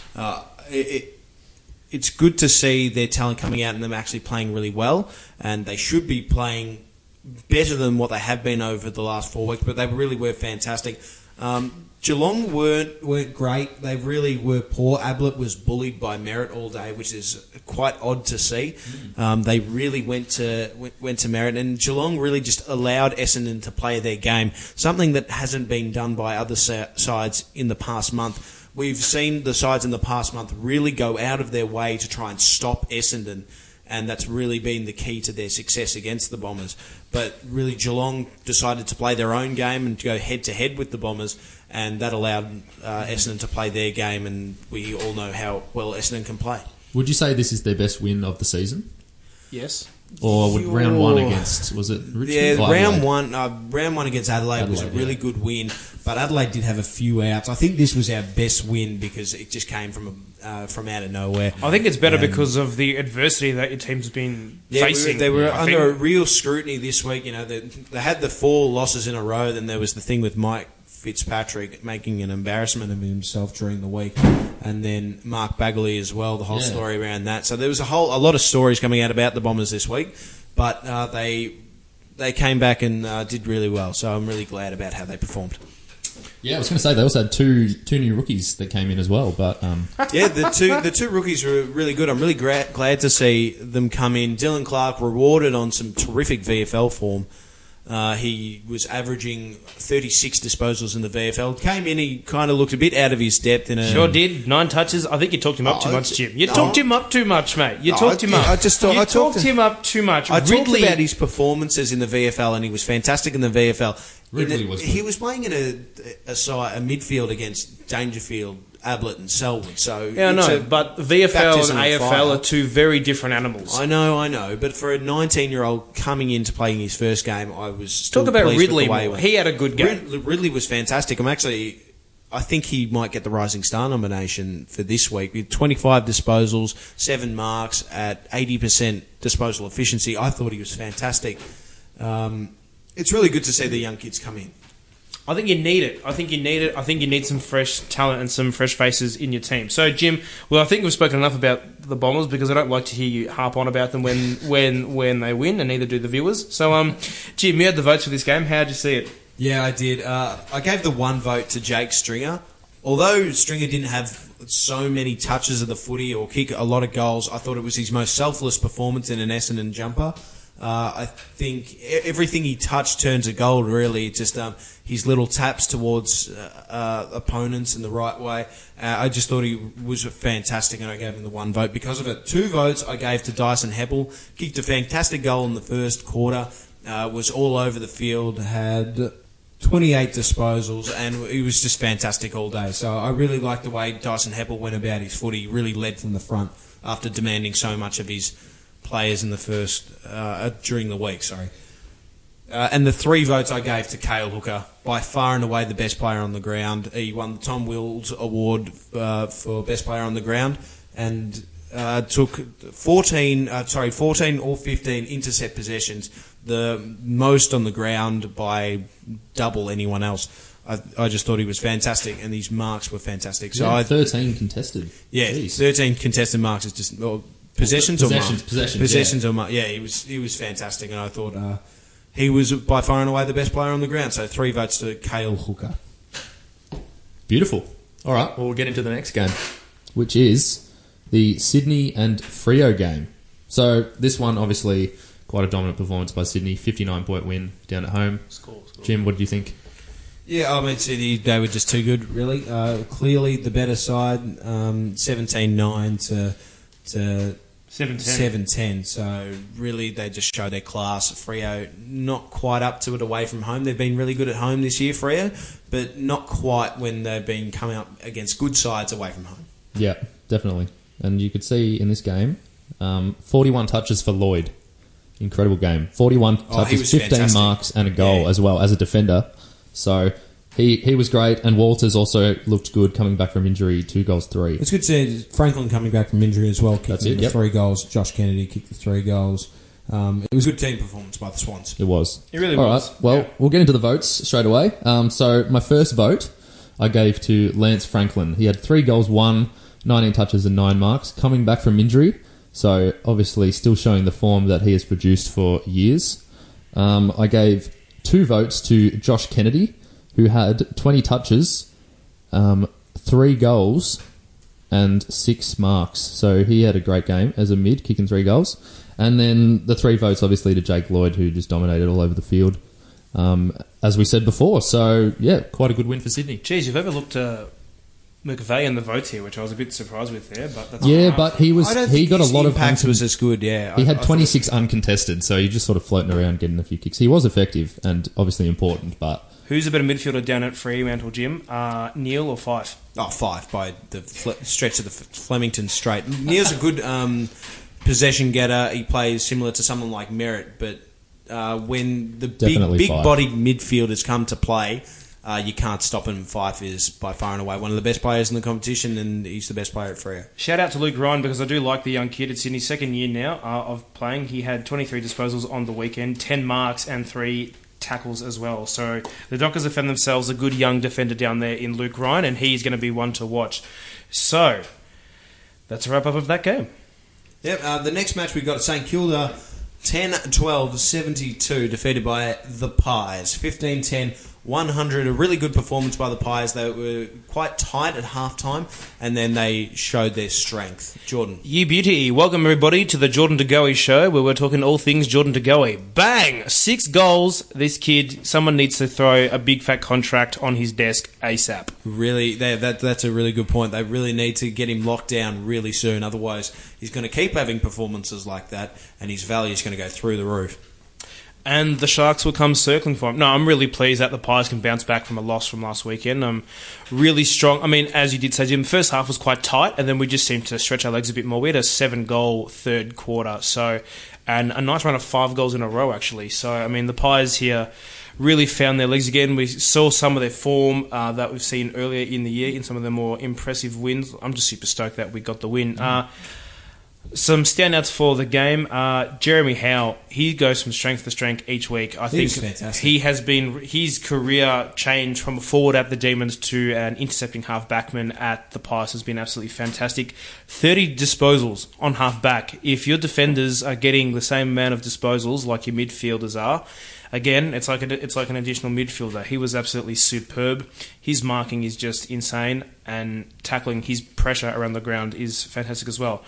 A: it's good to see their talent coming out and them actually playing really well, and they should be playing better than what they have been over the last 4 weeks, but they really were fantastic. Geelong weren't great. They really were poor. Ablett was bullied by Merritt all day, which is quite odd to see. They really went to Merritt, and Geelong really just allowed Essendon to play their game, something that hasn't been done by other sides in the past month. We've seen the sides in the past month really go out of their way to try and stop Essendon, and that's really been the key to their success against the Bombers. But really, Geelong decided to play their own game and to go head-to-head with the Bombers, and that allowed Essendon to play their game, and we all know how well Essendon can play.
B: Would you say this is their best win of the season?
C: Yes.
B: Or would round one against, was it Richmond?
A: Yeah, round one against Adelaide was a really good win, but Adelaide did have a few outs. I think this was our best win because it just came from out of nowhere.
C: I think it's better because of the adversity that your team's been facing.
A: They were under a real scrutiny this week. You know, they had the 4 losses in a row. Then there was the thing with Mike Fitzpatrick making an embarrassment of himself during the week, and then Mark Bagley as well, the whole story around that. So there was a lot of stories coming out about the Bombers this week, but they came back and did really well. So I'm really glad about how they performed.
B: Yeah, I was going to say they also had two new rookies that came in as well, but
A: yeah, the two rookies were really good. I'm really glad to see them come in. Dylan Clark rewarded on some terrific VFL form. He was averaging 36 disposals in the VFL. Came in, he kind of looked a bit out of his depth.
C: Sure did. 9 touches. I think you talked him up too much, Jim. You talked him up too much, mate. You talked him up. I talked him up too much.
A: I talked about his performances in the VFL, and he was fantastic in the VFL. He was playing in a midfield against Dangerfield, Ablett and Selwood. So
C: yeah, I know, but VFL and AFL are two very different animals.
A: I know. But for a 19-year-old coming in to playing his first game, I was still
C: talk about
A: pleased
C: Ridley.
A: With the way
C: he had a good game.
A: Ridley was fantastic. I think he might get the Rising Star nomination for this week with 25 disposals, 7 marks at 80% disposal efficiency. I thought he was fantastic. It's really good to see the young kids come in.
C: I think you need it. I think you need some fresh talent and some fresh faces in your team. So, Jim, I think we've spoken enough about the Bombers because I don't like to hear you harp on about them when they win, and neither do the viewers. So, Jim, you had the votes for this game. How did you see it?
A: Yeah, I did. I gave the 1 vote to Jake Stringer. Although Stringer didn't have so many touches of the footy or kick a lot of goals, I thought it was his most selfless performance in an Essendon jumper. I think everything he touched turns to gold, really. Just his little taps towards opponents in the right way. I just thought he was fantastic, and I gave him the 1 vote because of it. 2 votes I gave to Dyson Heppel. Kicked a fantastic goal in the first quarter. Was all over the field, had 28 disposals, and he was just fantastic all day. So I really liked the way Dyson Heppel went about his footy. He really led from the front after demanding so much of his players in the during the week. And the 3 votes I gave to Cale Hooker, by far and away the best player on the ground. He won the Tom Wills Award for best player on the ground, and took 14 or 15 intercept possessions, the most on the ground by double anyone else. I just thought he was fantastic, and his marks were fantastic. So
B: 13 contested.
A: Yeah,
B: Jeez.
A: 13 contested marks is just possessions or marks?
B: Possessions,
A: or marks. Yeah, he was fantastic, and I thought he was by far and away the best player on the ground. So 3 votes to Cale Hooker.
B: Beautiful. All right, well, we'll get into the next game, which is the Sydney and Freo game. So this one, obviously, quite a dominant performance by Sydney. 59-point win down at home.
C: Score.
B: Jim, what did you think?
A: Yeah, I mean, Sydney, they were just too good, really. Clearly the better side, 17-9 to 7-10. So really they just show their class. Freo not quite up to it away from home. They've been really good at home this year, Freo, but not quite when they've been coming up against good sides away from home.
B: Yeah, definitely. And you could see in this game, 41 touches for Lloyd. Incredible game. 41 touches, 15
A: fantastic.
B: marks and a goal as well as a defender. So he was great, and Walters also looked good coming back from injury, 2 goals, 3.
E: It's good to see Franklin coming back from injury as well, kicking the 3 goals. Josh Kennedy kicked the 3 goals.
A: It was a good team performance by the Swans.
B: It was.
C: It really
B: All
C: was.
B: right, well,
C: Yeah.
B: we'll get into the votes straight away. So my first vote I gave to Lance Franklin. He had 3 goals, 19 touches and 9 marks, coming back from injury. So obviously still showing the form that he has produced for years. I gave 2 votes to Josh Kennedy, who had 20 touches, 3 goals, and 6 marks. So he had a great game as a mid, kicking 3 goals. And then the 3 votes, obviously, to Jake Lloyd, who just dominated all over the field, as we said before. So, yeah, quite a good win for Sydney.
C: Geez, you've overlooked McVeigh in the votes here, which I was a bit surprised with there. But that's
B: Yeah,
C: all right.
B: but he got a lot of
A: impact was as good. Yeah,
B: He had 26 uncontested, so he just sort of floating around getting a few kicks. He was effective and obviously important, but
C: Who's a better midfielder down at Fremantle, Jim? Neil or Fife?
A: Oh, 5 by the stretch of the Flemington Straight. Neil's a good possession getter. He plays similar to someone like Merritt, but when the
B: Definitely
A: big-bodied midfielders come to play, you can't stop him. Fife is by far and away one of the best players in the competition, and he's the best player at Freo.
C: Shout out to Luke Ryan, because I do like the young kid. It's in his second year now of playing. He had 23 disposals on the weekend, 10 marks and 3 tackles as well. So the Dockers have found themselves a good young defender down there in Luke Ryan, and he's going to be one to watch. So that's a wrap-up of that game.
A: Yep, the next match we've got St Kilda 10-12-72, defeated by the Pies. 15-10, 100. A really good performance by the Pies. They were quite tight at halftime, and then they showed their strength. Jordan.
C: You beauty. Welcome everybody to the Jordan De Goey show, where we're talking all things Jordan De Goey. Bang! 6 goals. This kid, someone needs to throw a big fat contract on his desk ASAP.
A: Really, that's a really good point. They really need to get him locked down really soon. Otherwise, he's going to keep having performances like that, and his value is going to go through the roof.
C: And the Sharks will come circling for him. No, I'm really pleased that the Pies can bounce back from a loss from last weekend. Really strong. I mean, as you did say, Jim, the first half was quite tight, and then we just seemed to stretch our legs a bit more. We had a 7-goal third quarter, and a nice run of 5 goals in a row, actually. So, I mean, the Pies here really found their legs again. We saw some of their form that we've seen earlier in the year in some of the more impressive wins. I'm just super stoked that we got the win. Some standouts for the game. Jeremy Howe, he goes from strength to strength each week. I think
A: fantastic.
C: he has been, his career change from a forward at the Demons to an intercepting half backman at the Pies has been absolutely fantastic. 30 disposals on half back. If your defenders are getting the same amount of disposals like your midfielders are, again, it's like an additional midfielder. He was absolutely superb. His marking is just insane, and tackling, his pressure around the ground is fantastic as well.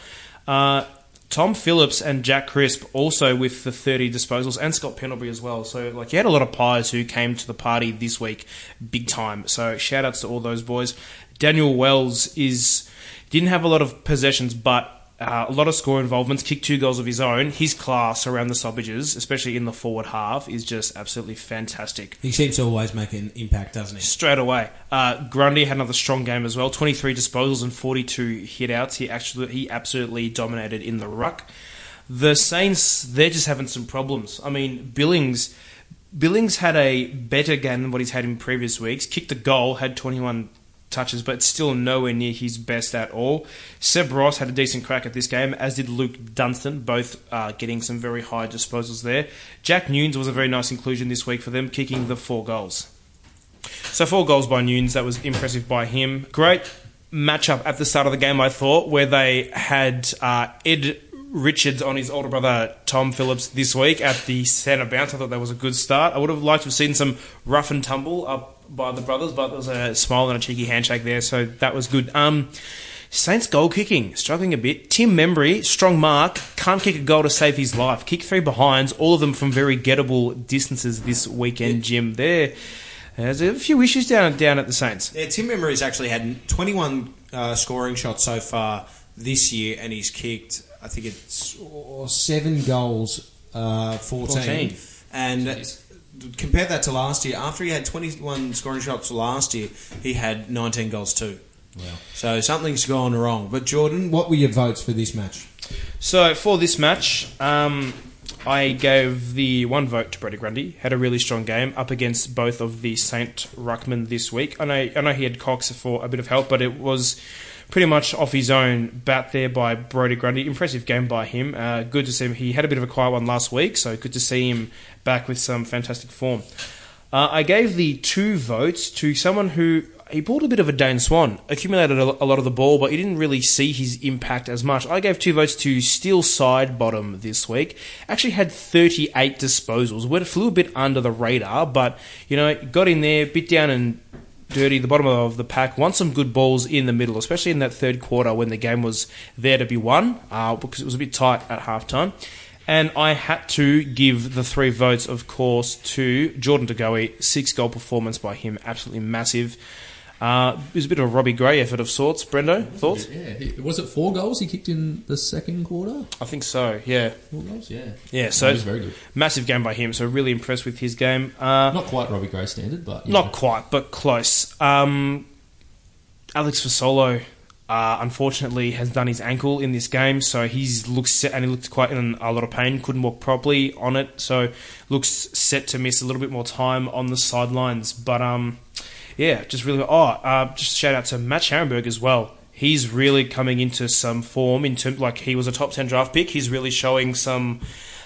C: Tom Phillips and Jack Crisp also with the 30 disposals, and Scott Pendlebury as well. So, like, you had a lot of Pies who came to the party this week big time. So, shout outs to all those boys. Daniel Wells didn't have a lot of possessions, but a lot of score involvements, kicked 2 goals of his own. His class around the stoppages, especially in the forward half, is just absolutely fantastic.
E: He seems to always make an impact, doesn't he?
C: Straight away. Grundy had another strong game as well. 23 disposals and 42 hit-outs. He absolutely dominated in the ruck. The Saints, they're just having some problems. I mean, Billings had a better game than what he's had in previous weeks. Kicked a goal, had 21 touches, but still nowhere near his best at all. Seb Ross had a decent crack at this game, as did Luke Dunstan, both getting some very high disposals there. Jack Nunes was a very nice inclusion this week for them, kicking the 4 goals. So 4 goals by Nunes, that was impressive by him. Great matchup at the start of the game, I thought, where they had Ed Richards on his older brother Tom Phillips this week at the centre bounce. I thought that was a good start. I would have liked to have seen some rough and tumble up by the brothers, but there was a smile and a cheeky handshake there, so that was good. Saints goal kicking, struggling a bit. Tim Membry, strong mark, can't kick a goal to save his life. Kick 3 behinds, all of them from very gettable distances this weekend, Jim. There's a few issues down at the Saints.
A: Yeah, Tim Memory's actually had 21 scoring shots so far this year, and he's kicked, I think it's 7 goals, 14. And compare that to last year. After he had 21 scoring shots last year, he had 19 goals too.
E: Wow.
A: So something's gone wrong. But Jordan,
E: What were your votes for this match?
C: So for this match, I gave the 1 vote to Brody Grundy. Had a really strong game up against both of the Saint Ruckman this week. I know he had Cox for a bit of help, but it was pretty much off his own bat there by Brody Grundy. Impressive game by him. Good to see him. He had a bit of a quiet one last week, so good to see him back with some fantastic form. I gave the 2 votes to someone who... He pulled a bit of a Dane Swan, accumulated a lot of the ball, but you didn't really see his impact as much. I gave 2 votes to Steel Sidebottom this week. Actually had 38 disposals. Flew a bit under the radar, but got in there, bit down and dirty, the bottom of the pack. Won some good balls in the middle, especially in that third quarter when the game was there to be won, because it was a bit tight at halftime. And I had to give the 3 votes, of course, to Jordan De Goey. 6-goal performance by him, absolutely massive. It was a bit of a Robbie Gray effort of sorts. Brendo, thoughts?
B: Yeah. Was it 4 goals he kicked in the second quarter?
C: I think so, yeah.
B: 4 goals, yeah.
C: Yeah, so
B: it was very good.
C: Massive game by him, so really impressed with his game.
B: Not quite Robbie Gray standard, but...
C: Not quite, but close. Alex Fasolo, unfortunately, has done his ankle in this game, so he looked quite in a lot of pain, couldn't walk properly on it, so looks set to miss a little bit more time on the sidelines, but... Yeah, just really... just shout out to Matt Scharenberg as well. He's really coming into some form in terms... Like, he was a top 10 draft pick. He's really showing some...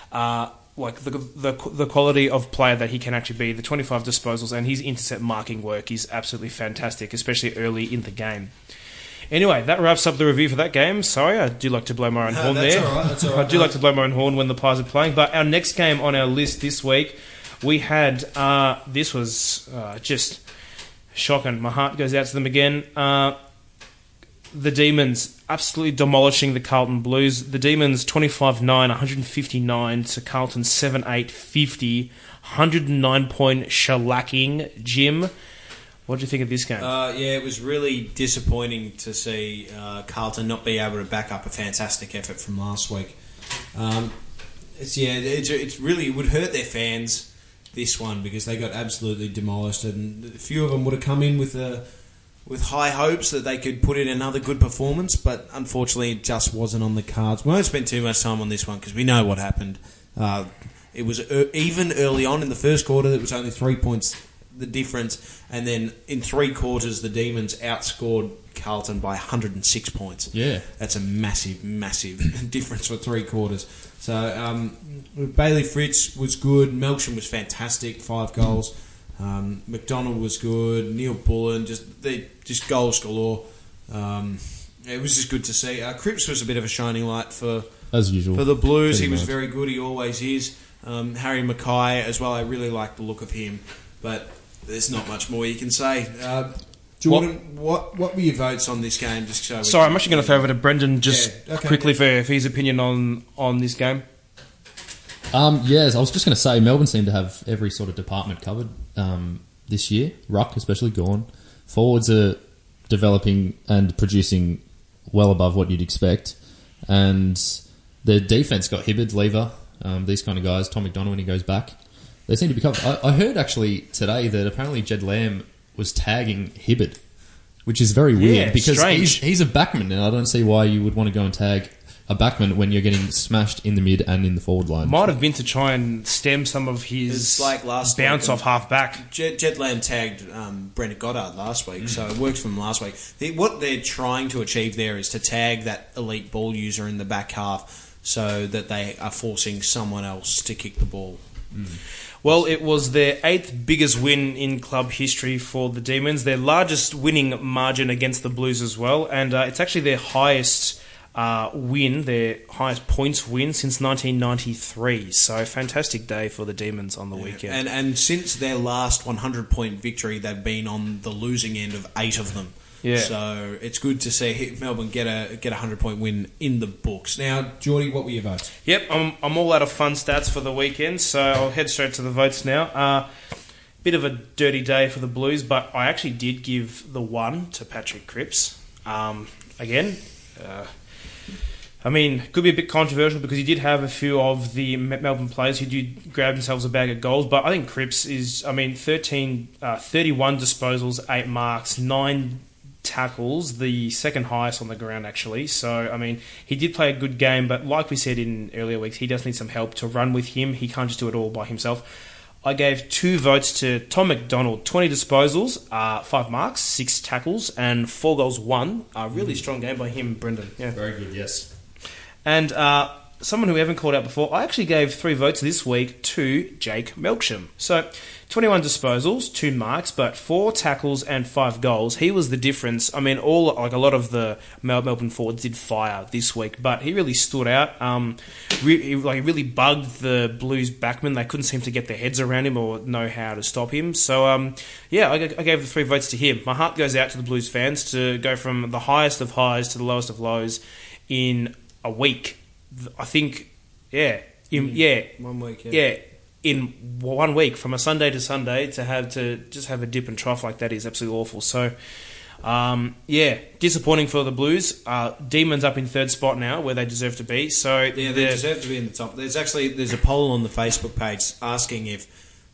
C: the quality of player that he can actually be. The 25 disposals and his intercept marking work is absolutely fantastic, especially early in the game. Anyway, that wraps up the review for that game. Sorry, I do like to blow my own horn there.
A: That's all right.
C: I do like to blow my own horn when the Pies are playing. But our next game on our list this week, we had... this was just... shocking. My heart goes out to them again. The Demons absolutely demolishing the Carlton Blues. The Demons 25-9, 159 to Carlton 7-8, 50. 109-point shellacking. Jim, what do you think of this game?
A: It was really disappointing to see Carlton not be able to back up a fantastic effort from last week. It really would hurt their fans, this one, because they got absolutely demolished, and a few of them would have come in with high hopes that they could put in another good performance, but unfortunately it just wasn't on the cards. We won't spend too much time on this one because we know what happened. It was even early on in the first quarter. It was only 3 points the difference, and then in 3 quarters the Demons outscored Carlton by 106 points.
B: Yeah,
A: that's a massive difference for 3 quarters. So Bailey Fritz was good. Melksham was fantastic, 5 goals. McDonald was good. Neil Bullen, just goals galore. It was just good to see. Cripps was a bit of a shining light
B: as usual
A: for the Blues.
B: Pretty
A: he was
B: much.
A: very good. He always is. Harry Mackay as well. I really like the look of him, but there's not much more you can say. Jordan, what were your votes on this game? Just so
C: Sorry, I'm actually going to throw over to Brendan quickly for his opinion on this game.
B: Yes, I was just going to say Melbourne seemed to have every sort of department covered this year. Ruck especially gone. Forwards are developing and producing well above what you'd expect, and their defense got Hibberd, Lever, these kind of guys. Tom McDonald when he goes back, they seem to be covered. I heard actually today that apparently Jed Lamb was tagging Hibberd, which is very weird because he's a backman, and I don't see why you would want to go and tag a backman when you're getting smashed in the mid and in the forward line.
C: Might have been to try and stem some of his bounce off half back.
A: Jed Lamb tagged Brendan Goddard last week, so it worked for him last week. What they're trying to achieve there is to tag that elite ball user in the back half so that they are forcing someone else to kick the ball.
C: Well, it was their 8th biggest win in club history for the Demons, their largest winning margin against the Blues as well, and it's actually their highest win, their highest points win since 1993. So, fantastic day for the Demons on the weekend.
A: And since their last 100-point victory, they've been on the losing end of 8 of them.
C: Yeah.
A: So it's good to see Melbourne get a 100-point win in the books.
E: Now, Geordie, what were your votes?
C: Yep, I'm all out of fun stats for the weekend, so I'll head straight to the votes now. Bit of a dirty day for the Blues, but I actually did give the 1 to Patrick Cripps. Again, could be a bit controversial because he did have a few of the Melbourne players who did grab themselves a bag of goals, but I think Cripps is, 31 disposals, 8 marks, 9 tackles, the second highest on the ground actually. So, he did play a good game, but like we said in earlier weeks, he does need some help to run with him. He can't just do it all by himself. I gave 2 votes to Tom McDonald, 20 disposals, 5 marks, 6 tackles, and 4 goals, 1. A really strong game by him, Brendan. Yeah.
B: Very good, yes.
C: And someone who we haven't called out before, I actually gave 3 votes this week to Jake Melksham. So, 21 disposals, 2 marks, but 4 tackles and 5 goals. He was the difference. A lot of the Melbourne forwards did fire this week, but he really stood out. He really bugged the Blues backmen. They couldn't seem to get their heads around him or know how to stop him. So, I gave the 3 votes to him. My heart goes out to the Blues fans to go from the highest of highs to the lowest of lows in a week. I think,
A: 1 week,
C: in 1 week from a Sunday to Sunday to just have a dip and trough like that is absolutely awful. So, disappointing for the Blues. Demons up in 3rd spot now, where they deserve to be. So
A: yeah, they deserve to be in the top. There's a poll on the Facebook page asking if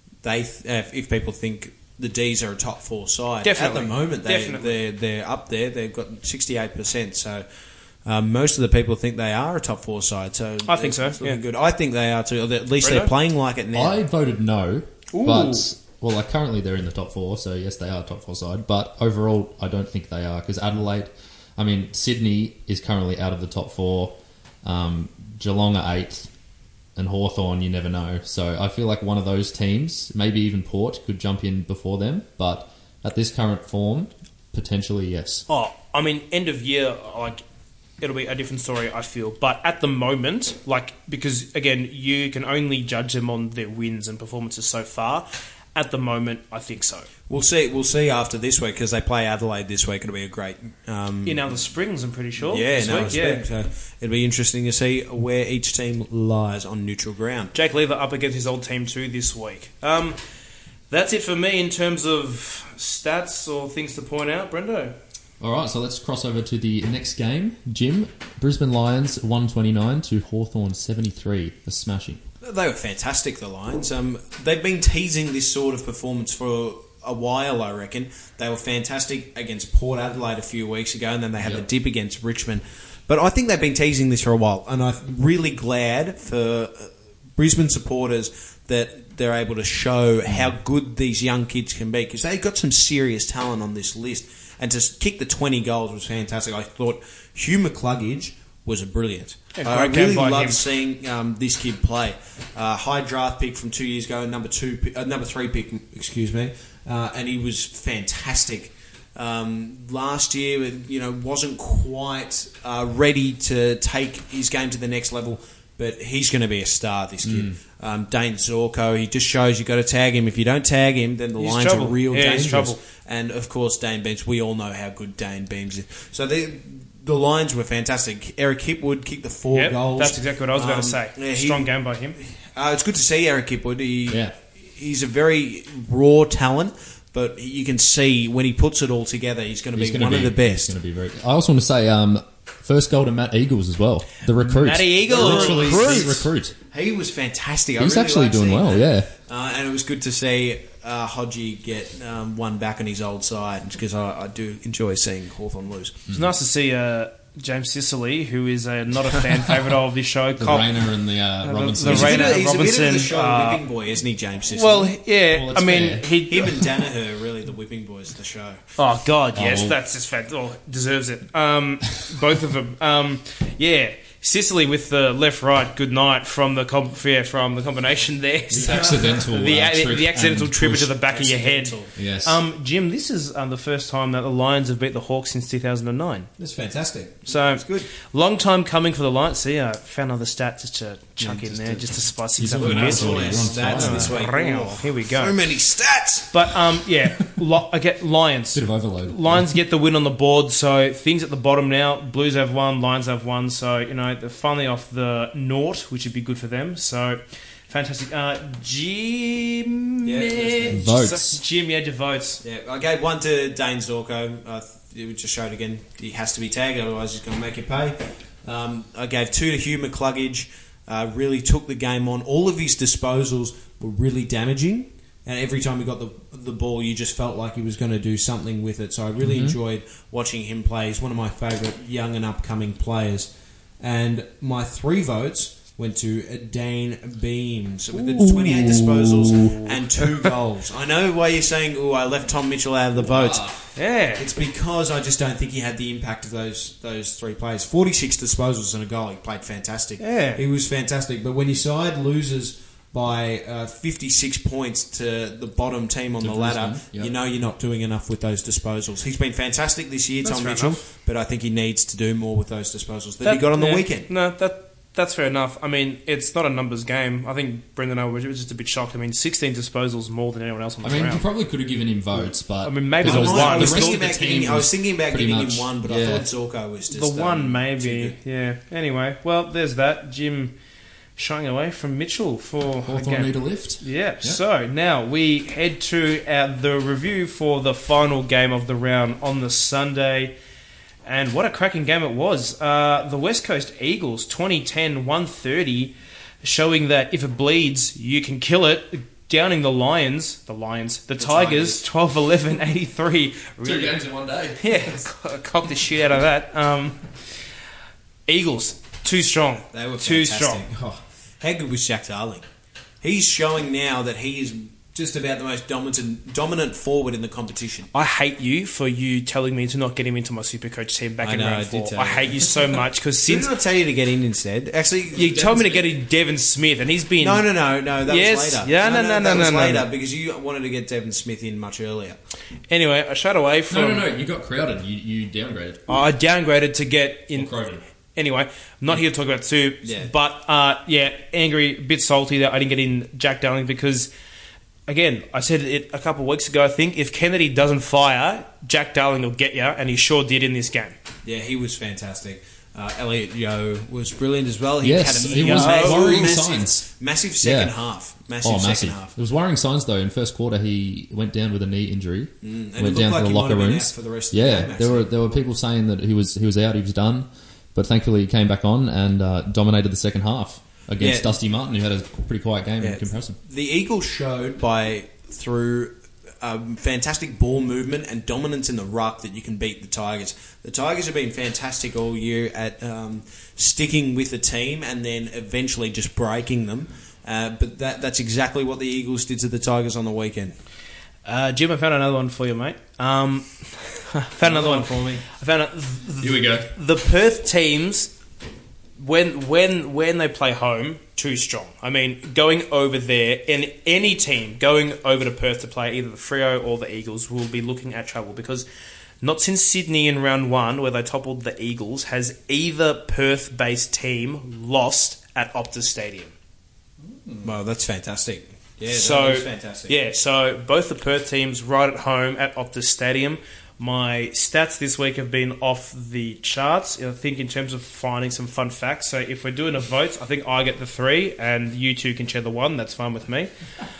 A: people think the D's are a top 4 side.
C: Definitely.
A: At the moment, they're up there. They've got 68%. So. Most of the people think they are a top 4 side, so
C: I think so.
A: Yeah, good. I think they are too. At least they're playing like it now.
B: I voted no, but currently they're in the top 4, so yes, they are a top 4 side. But overall, I don't think they are because Adelaide, Sydney is currently out of the top 4. Geelong are 8th, and Hawthorn, you never know. So I feel like one of those teams, maybe even Port, could jump in before them. But at this current form, potentially yes.
C: End of year, it'll be a different story, I feel. But at the moment, because, again, you can only judge them on their wins and performances so far. At the moment, I think so.
A: We'll see after this week, because they play Adelaide this week. It'll be a great...
C: in Alice Springs, I'm pretty sure.
A: Yeah, in Alice Springs. So it'll be interesting to see where each team lies on neutral ground.
C: Jake Lever up against his old team too this week. That's it for me in terms of stats or things to point out. Brendo?
B: Alright, so let's cross over to the next game. Jim, Brisbane Lions 129 to Hawthorn 73. A smashing.
A: They were fantastic, the Lions. They've been teasing this sort of performance for a while, I reckon. They were fantastic against Port Adelaide a few weeks ago, and then they had the dip against Richmond. But I think they've been teasing this for a while, and I'm really glad for Brisbane supporters that they're able to show how good these young kids can be, because they've got some serious talent on this list. And to kick the 20 goals was fantastic. I thought Hugh McCluggage was brilliant. I really loved seeing this kid play. High draft pick from 2 years ago, number 3 pick, and he was fantastic. Last year, wasn't quite ready to take his game to the next level, but he's going to be a star, this kid. Dane Zorko, he just shows you've got to tag him. If you don't tag him, then the Lions are real dangerous.
C: Trouble.
A: And, of course, Dane Beams. We all know how good Dane Beams is. So the Lions were fantastic. Eric Hipwood kicked the 4 goals.
C: That's exactly what I was about to say. Yeah, strong game by him.
A: It's good to see Eric Hipwood. He's a very raw talent, but you can see when he puts it all together, he's going to be one of the best.
B: He's going to be very good. I also want to say... first goal to Matt Eagles as well. The recruit.
C: Matty Eagles.
B: Literally recruit.
A: He was fantastic.
B: He's actually doing well, yeah.
A: And it was good to see Hodgie get one back on his old side, because I do enjoy seeing Hawthorn lose.
C: It's nice to see James Sicily, who is not a fan favourite of this show.
B: The Rayner and the Robinson.
A: He's a bit of the show whipping boy, isn't he, James Sicily?
C: Well, yeah.
B: Well,
C: him
A: and Danaher are really the whipping boys of the show.
C: Oh, God, yes. That's just fact. Oh, deserves it. Both of them. Sicily with the left-right good night from the combination there.
B: The accidental
C: the accidental
B: and
C: trip
B: push.
C: into the back of your head.
B: Yes.
C: Jim, this is the first time that the Lions have beat the Hawks since 2009.
E: That's fantastic.
C: So
E: it's good.
C: Long time coming for the Lions. See, I found another stat just to chuck in there, just to spice things up a bit.
A: Stats this week.
C: Here we go.
A: So many stats.
C: But I get Lions.
E: Bit of overload.
C: Lions get the win on the board, so things at the bottom now. Blues have won, Lions have won, so they're finally off the naught, which would be good for them. So fantastic. Jim,
E: votes.
C: Jim, you had your votes.
A: Yeah, I gave one to Dane Zorko. It just showed again he has to be tagged, otherwise he's going to make you pay. I gave 2 to Hugh McCluggage. Really took the game on. All of his disposals were really damaging. And every time he got the ball, you just felt like he was going to do something with it. So I really enjoyed watching him play. He's one of my favourite young and upcoming players. And my 3 votes went to Dane Beams with the 28 disposals and 2 goals. I know why you're saying, I left Tom Mitchell out of the votes.
C: Yeah.
A: It's because I just don't think he had the impact of those 3 players. 46 disposals and a goal. He played fantastic.
C: Yeah.
A: He was fantastic. But when your side loses by 56 points to the bottom team on the ladder,
E: yep.
A: you know you're not doing enough with those disposals. He's been fantastic this year,
C: That's
A: Tom
C: fair
A: Mitchell,
C: enough.
A: but I think he needs to do more with those disposals that he got on the weekend.
C: No, that's fair enough. I mean, it's not a numbers game. I think Brendan and I were just a bit shocked. I mean, 16 disposals more than anyone else on the
B: you
C: ground.
B: probably could have given him votes, but...
C: I mean, maybe
B: the
C: the one.
A: I was
B: rest
A: thinking
B: of the
A: about
B: team
A: giving him
B: much-
A: one, but I thought Zorko was just...
C: The one,
A: too
C: maybe.
A: good.
C: Yeah. Anyway, well, there's that. Jim shying away from Mitchell for
B: Hawthorn need a lift.
C: Yeah. So now we head to the review for the final game of the round on the Sunday. And what a cracking game it was. The West Coast Eagles, 2010-130, showing that if it bleeds, you can kill it. Downing the Tigers, 12-11-83.
B: 2 games in one day.
C: Yeah, cocked the shit out of that. Eagles, too strong.
A: They were
C: too
A: fantastic.
C: strong.
A: How good was Jack Darling? He's showing now that he is just about the most dominant forward in the competition.
C: I hate you for you telling me to not get him into my Supercoach team back in round 4. I hate you so much because since
A: Didn't I tell you to get in instead? Actually,
C: you told me to get in Devon Smith and he's been
A: No. That was later.
C: Yeah,
A: that was later
C: no.
A: because you wanted to get Devon Smith in much earlier.
C: Anyway, I shot away from.
B: No. You got crowded. You downgraded.
C: I downgraded to get in.
B: Croydon.
C: Anyway, I'm not here to talk about Sue,
A: Yeah.
C: but angry, a bit salty that I didn't get in Jack Darling because, again, I said it a couple of weeks ago, I think, if Kennedy doesn't fire, Jack Darling will get you, and he sure did in this game.
A: Yeah, he was fantastic. Elliot Yeo was brilliant as well.
B: Yes, it was worrying signs.
A: Massive second half. Massive second half.
B: It was worrying signs though. In first quarter, he went down with a knee injury.
A: And
B: Went
A: it
B: down
A: looked like
B: to the
A: he
B: locker
A: might have been
B: rooms.
A: out for the rest of the game, actually.
B: there were people saying that he was out, he was done, but thankfully he came back on and dominated the second half against Dusty Martin, who had a pretty quiet game in comparison.
A: The Eagles showed through fantastic ball movement and dominance in the ruck that you can beat the Tigers. The Tigers have been fantastic all year at sticking with the team and then eventually just breaking them. But that's exactly what the Eagles did to the Tigers on the weekend.
C: Jim, I found another one for you, mate. Found another one
A: for me.
C: I found
B: Here we go.
C: The Perth teams, when they play home, too strong. I mean, going over there, and any team going over to Perth to play either the Freo or the Eagles will be looking at trouble because not since Sydney in round 1, where they toppled the Eagles, has either Perth-based team lost at Optus Stadium.
A: Well, that's fantastic. Yeah,
C: So
A: that is fantastic.
C: yeah, so both the Perth teams right at home at Optus Stadium. My stats this week have been off the charts, I think, in terms of finding some fun facts. So if we're doing a vote, I think I get the 3 and you two can share the 1. That's fine with me.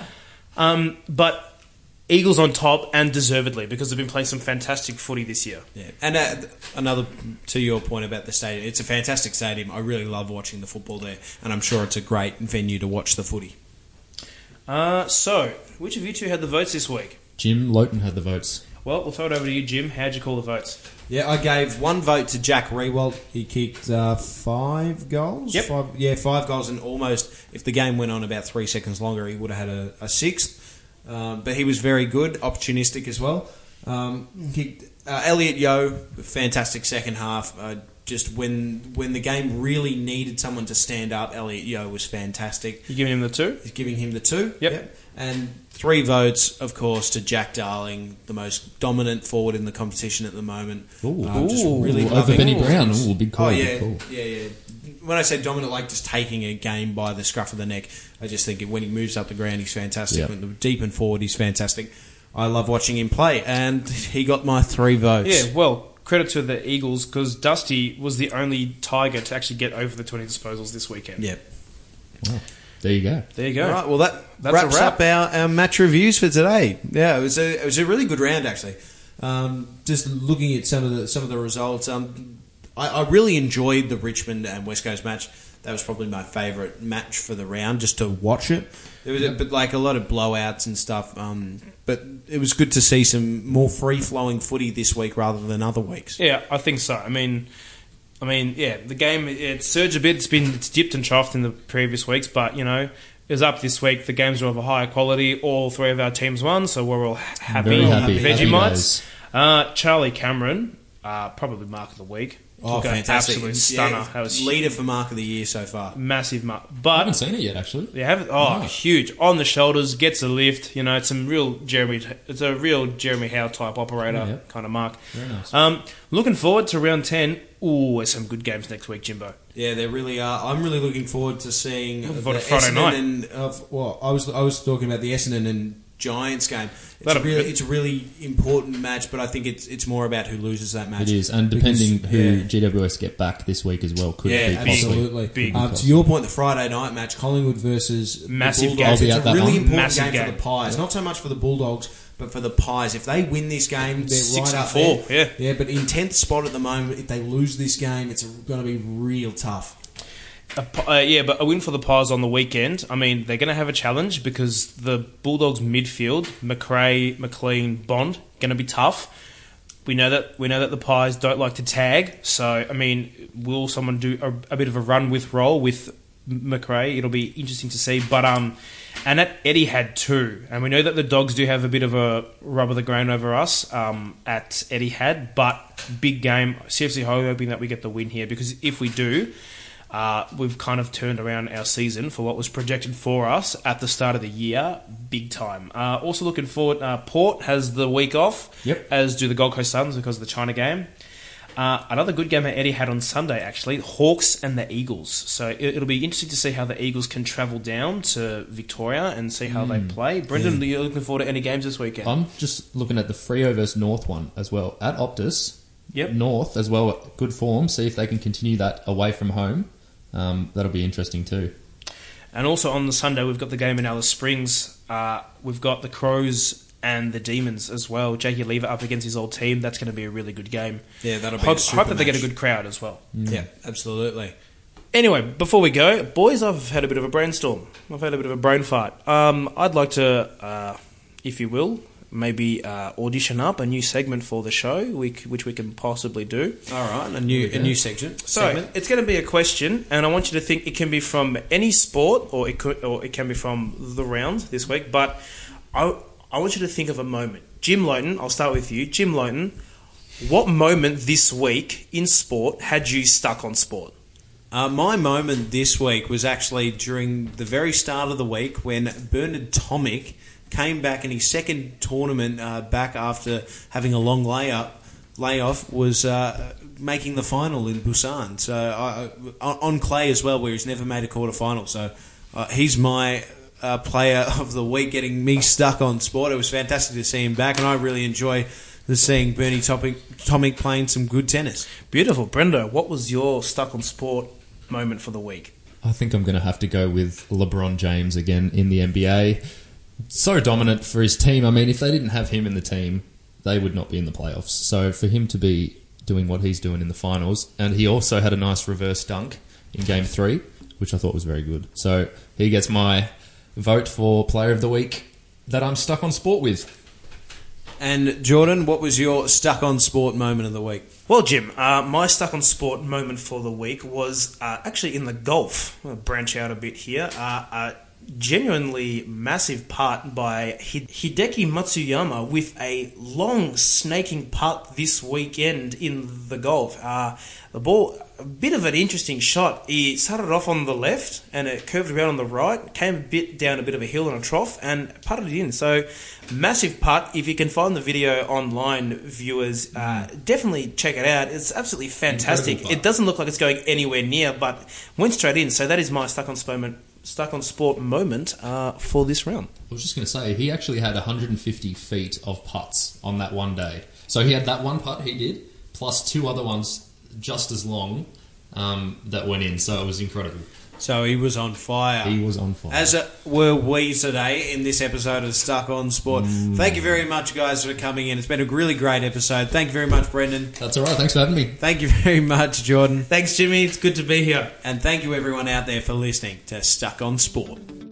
C: But Eagles on top, and deservedly, because they've been playing some fantastic footy this year.
A: Yeah, and another to your point about the stadium, it's a fantastic stadium. I really love watching the football there, and I'm sure it's a great venue to watch the footy.
C: So, which of you two had the votes this week?
B: Jim Lowton had the votes.
C: Well, we'll throw it over to you, Jim. How'd you call the votes?
A: Yeah, I gave 1 vote to Jack Rewalt. He kicked 5 goals.
C: Yep.
A: 5 goals, and almost, if the game went on about 3 seconds longer, he would have had a 6th. But he was very good, opportunistic as well. Elliot Yeo, fantastic second half. just when the game really needed someone to stand up, Elliot Yeo was fantastic.
C: You giving him the 2?
A: He's giving him the 2.
C: Yep.
A: And 3 votes, of course, to Jack Darling, the most dominant forward in the competition at the moment. Just really
E: over
A: loving
E: Benny
A: it.
E: Brown. Ooh, big call.
A: Oh, yeah,
E: big call.
A: yeah. When I say dominant, like just taking a game by the scruff of the neck, I just think when he moves up the ground, he's fantastic.
E: Yep.
A: When deep and forward, he's fantastic. I love watching him play, and he got my 3 votes.
C: Yeah, well, credit to the Eagles because Dusty was the only Tiger to actually get over the 20 disposals this weekend.
A: Yep.
E: Wow. There you go.
C: There you go.
A: All right, well, that's wraps
C: a wrap.
A: up our match reviews for today. Yeah, it was a really good round, actually.
E: Just looking at some of the results,
A: I really enjoyed the Richmond and West Coast match. That was probably my favourite match for the round, just to watch it. There was a lot of blowouts and stuff, but it was good to see some more free-flowing footy this week rather than other weeks.
C: Yeah, I think so. I mean, yeah, the game, it surged a bit. It's dipped and troughed in the previous weeks, but, you know, it was up this week. The games were of a higher quality. All 3 of our teams won, so we're all happy.
E: Very happy.
C: Vegemites. Charlie Cameron, probably mark of the week.
A: Oh,
C: Took an
A: fantastic.
C: absolute stunner.
A: Yeah,
C: That was
A: leader for mark of the year so far.
C: massive mark.
E: I
C: But
E: haven't seen it yet, actually.
C: you haven't. Oh,
E: No.
C: huge on the shoulders, gets a lift. You know, it's a real Jeremy Howe type operator
E: Yeah.
C: kind of mark.
E: Very nice.
C: Looking forward to round 10. Ooh, there's some good games next week, Jimbo.
A: Yeah, there really are. I'm really looking forward to seeing
C: Looking forward
A: the
C: to Friday
A: Essendon
C: night.
A: and I was talking about the Essendon and Giants game. It's a really important match, but I think it's more about who loses that match.
E: It is, and depending who GWS get back this week as well, could
A: Yeah,
E: be possibly. absolutely.
C: Big.
A: To your point, the Friday night match, Collingwood versus
C: Massive
A: the
C: game.
A: Bulldogs.
E: I'll be
A: It's
E: at
A: a
E: that
A: really
E: one.
A: important
C: Massive
A: game for
C: game.
A: the Pies. Not so much for the Bulldogs, but for the Pies. If they win this game, they're
C: 6
A: right
C: and
A: up
C: 4,
A: there.
C: yeah.
A: Yeah, but in 10th spot at the moment, if they lose this game, it's going to be real tough.
C: But a win for the Pies on the weekend. I mean, they're going to have a challenge because the Bulldogs midfield, McRae, McLean, Bond, going to be tough. We know that the Pies don't like to tag. So, I mean, will someone do a bit of a run with roll with McRae? It'll be interesting to see. But and at Etihad too, and we know that the Dogs do have a bit of a rub of the ground over us at Etihad. But big game. Seriously hoping that we get the win here because if we do. We've kind of turned around our season for what was projected for us at the start of the year, big time. Also looking forward, Port has the week off, as do the Gold Coast Suns because of the China game. Another good game that Eddie had on Sunday, actually, Hawks and the Eagles. So it'll be interesting to see how the Eagles can travel down to Victoria and see how they play. Brendan, are you looking forward to any games this weekend?
E: I'm just looking at the Freo versus North one as well at Optus.
C: Yep.
E: North as well, good form. See if they can continue that away from home. That'll be interesting too.
C: And also on the Sunday, we've got the game in Alice Springs. We've got the Crows and the Demons as well. Jakey Lever up against his old team. That's going to be a really good game.
A: Yeah, that'll be
C: Hope
A: a super
C: that they get a
A: match.
C: good crowd as well.
A: Yeah, absolutely.
C: Anyway, before we go, boys, I've had a bit of a brainstorm. I've had a bit of a brain fart. I'd like to, if you will, maybe audition up a new segment for the show, which we can possibly do.
A: All right, a new section.
C: So it's going to be a question, and I want you to think it can be from any sport, or it can be from the round this week. But I want you to think of a moment. Jim Lowton, I'll start with you. Jim Lowton, what moment this week in sport had you stuck on sport?
A: My moment this week was actually during the very start of the week when Bernard Tomic came back in his second tournament back after having a long layoff, was making the final in Busan. So on clay as well, where he's never made a quarter-final. So he's my player of the week, getting me stuck on sport. It was fantastic to see him back, and I really enjoy seeing Bernie Tomic playing some good tennis.
C: Beautiful. Brendo, what was your stuck on sport moment for the week?
E: I think I'm going to have to go with LeBron James again in the NBA. So dominant for his team. I mean, if they didn't have him in the team, they would not be in the playoffs. So for him to be doing what he's doing in the finals, and he also had a nice reverse dunk in Game 3, which I thought was very good. So he gets my vote for Player of the Week that I'm stuck on sport with.
A: And Jordan, what was your stuck on sport moment of the week?
C: Well, Jim, my stuck on sport moment for the week was actually in the golf. I'm going to branch out a bit here. genuinely massive putt by Hideki Matsuyama with a long snaking putt this weekend in the Gulf. The ball, a bit of an interesting shot. He started off on the left and it curved around on the right, came a bit down a bit of a hill and a trough and putted it in. So, massive putt. If you can find the video online, viewers, definitely check it out. It's absolutely fantastic. It doesn't look like it's going anywhere near, but went straight in. So that is my Stuck on Sport moment for this round.
E: I was just going to say, he actually had 150 feet of putts on that one day. So he had that one putt he did, plus 2 other ones just as long that went in. So it was incredible.
A: So he was on fire.
E: He was on fire.
A: As were we today in this episode of Stuck on Sport. Thank you very much, guys, for coming in. It's been a really great episode. Thank you very much, Brendan.
E: That's all right. Thanks for having me.
A: Thank you very much, Jordan.
C: Thanks, Jimmy. It's good to be here.
A: And thank you, everyone out there, for listening to Stuck on Sport.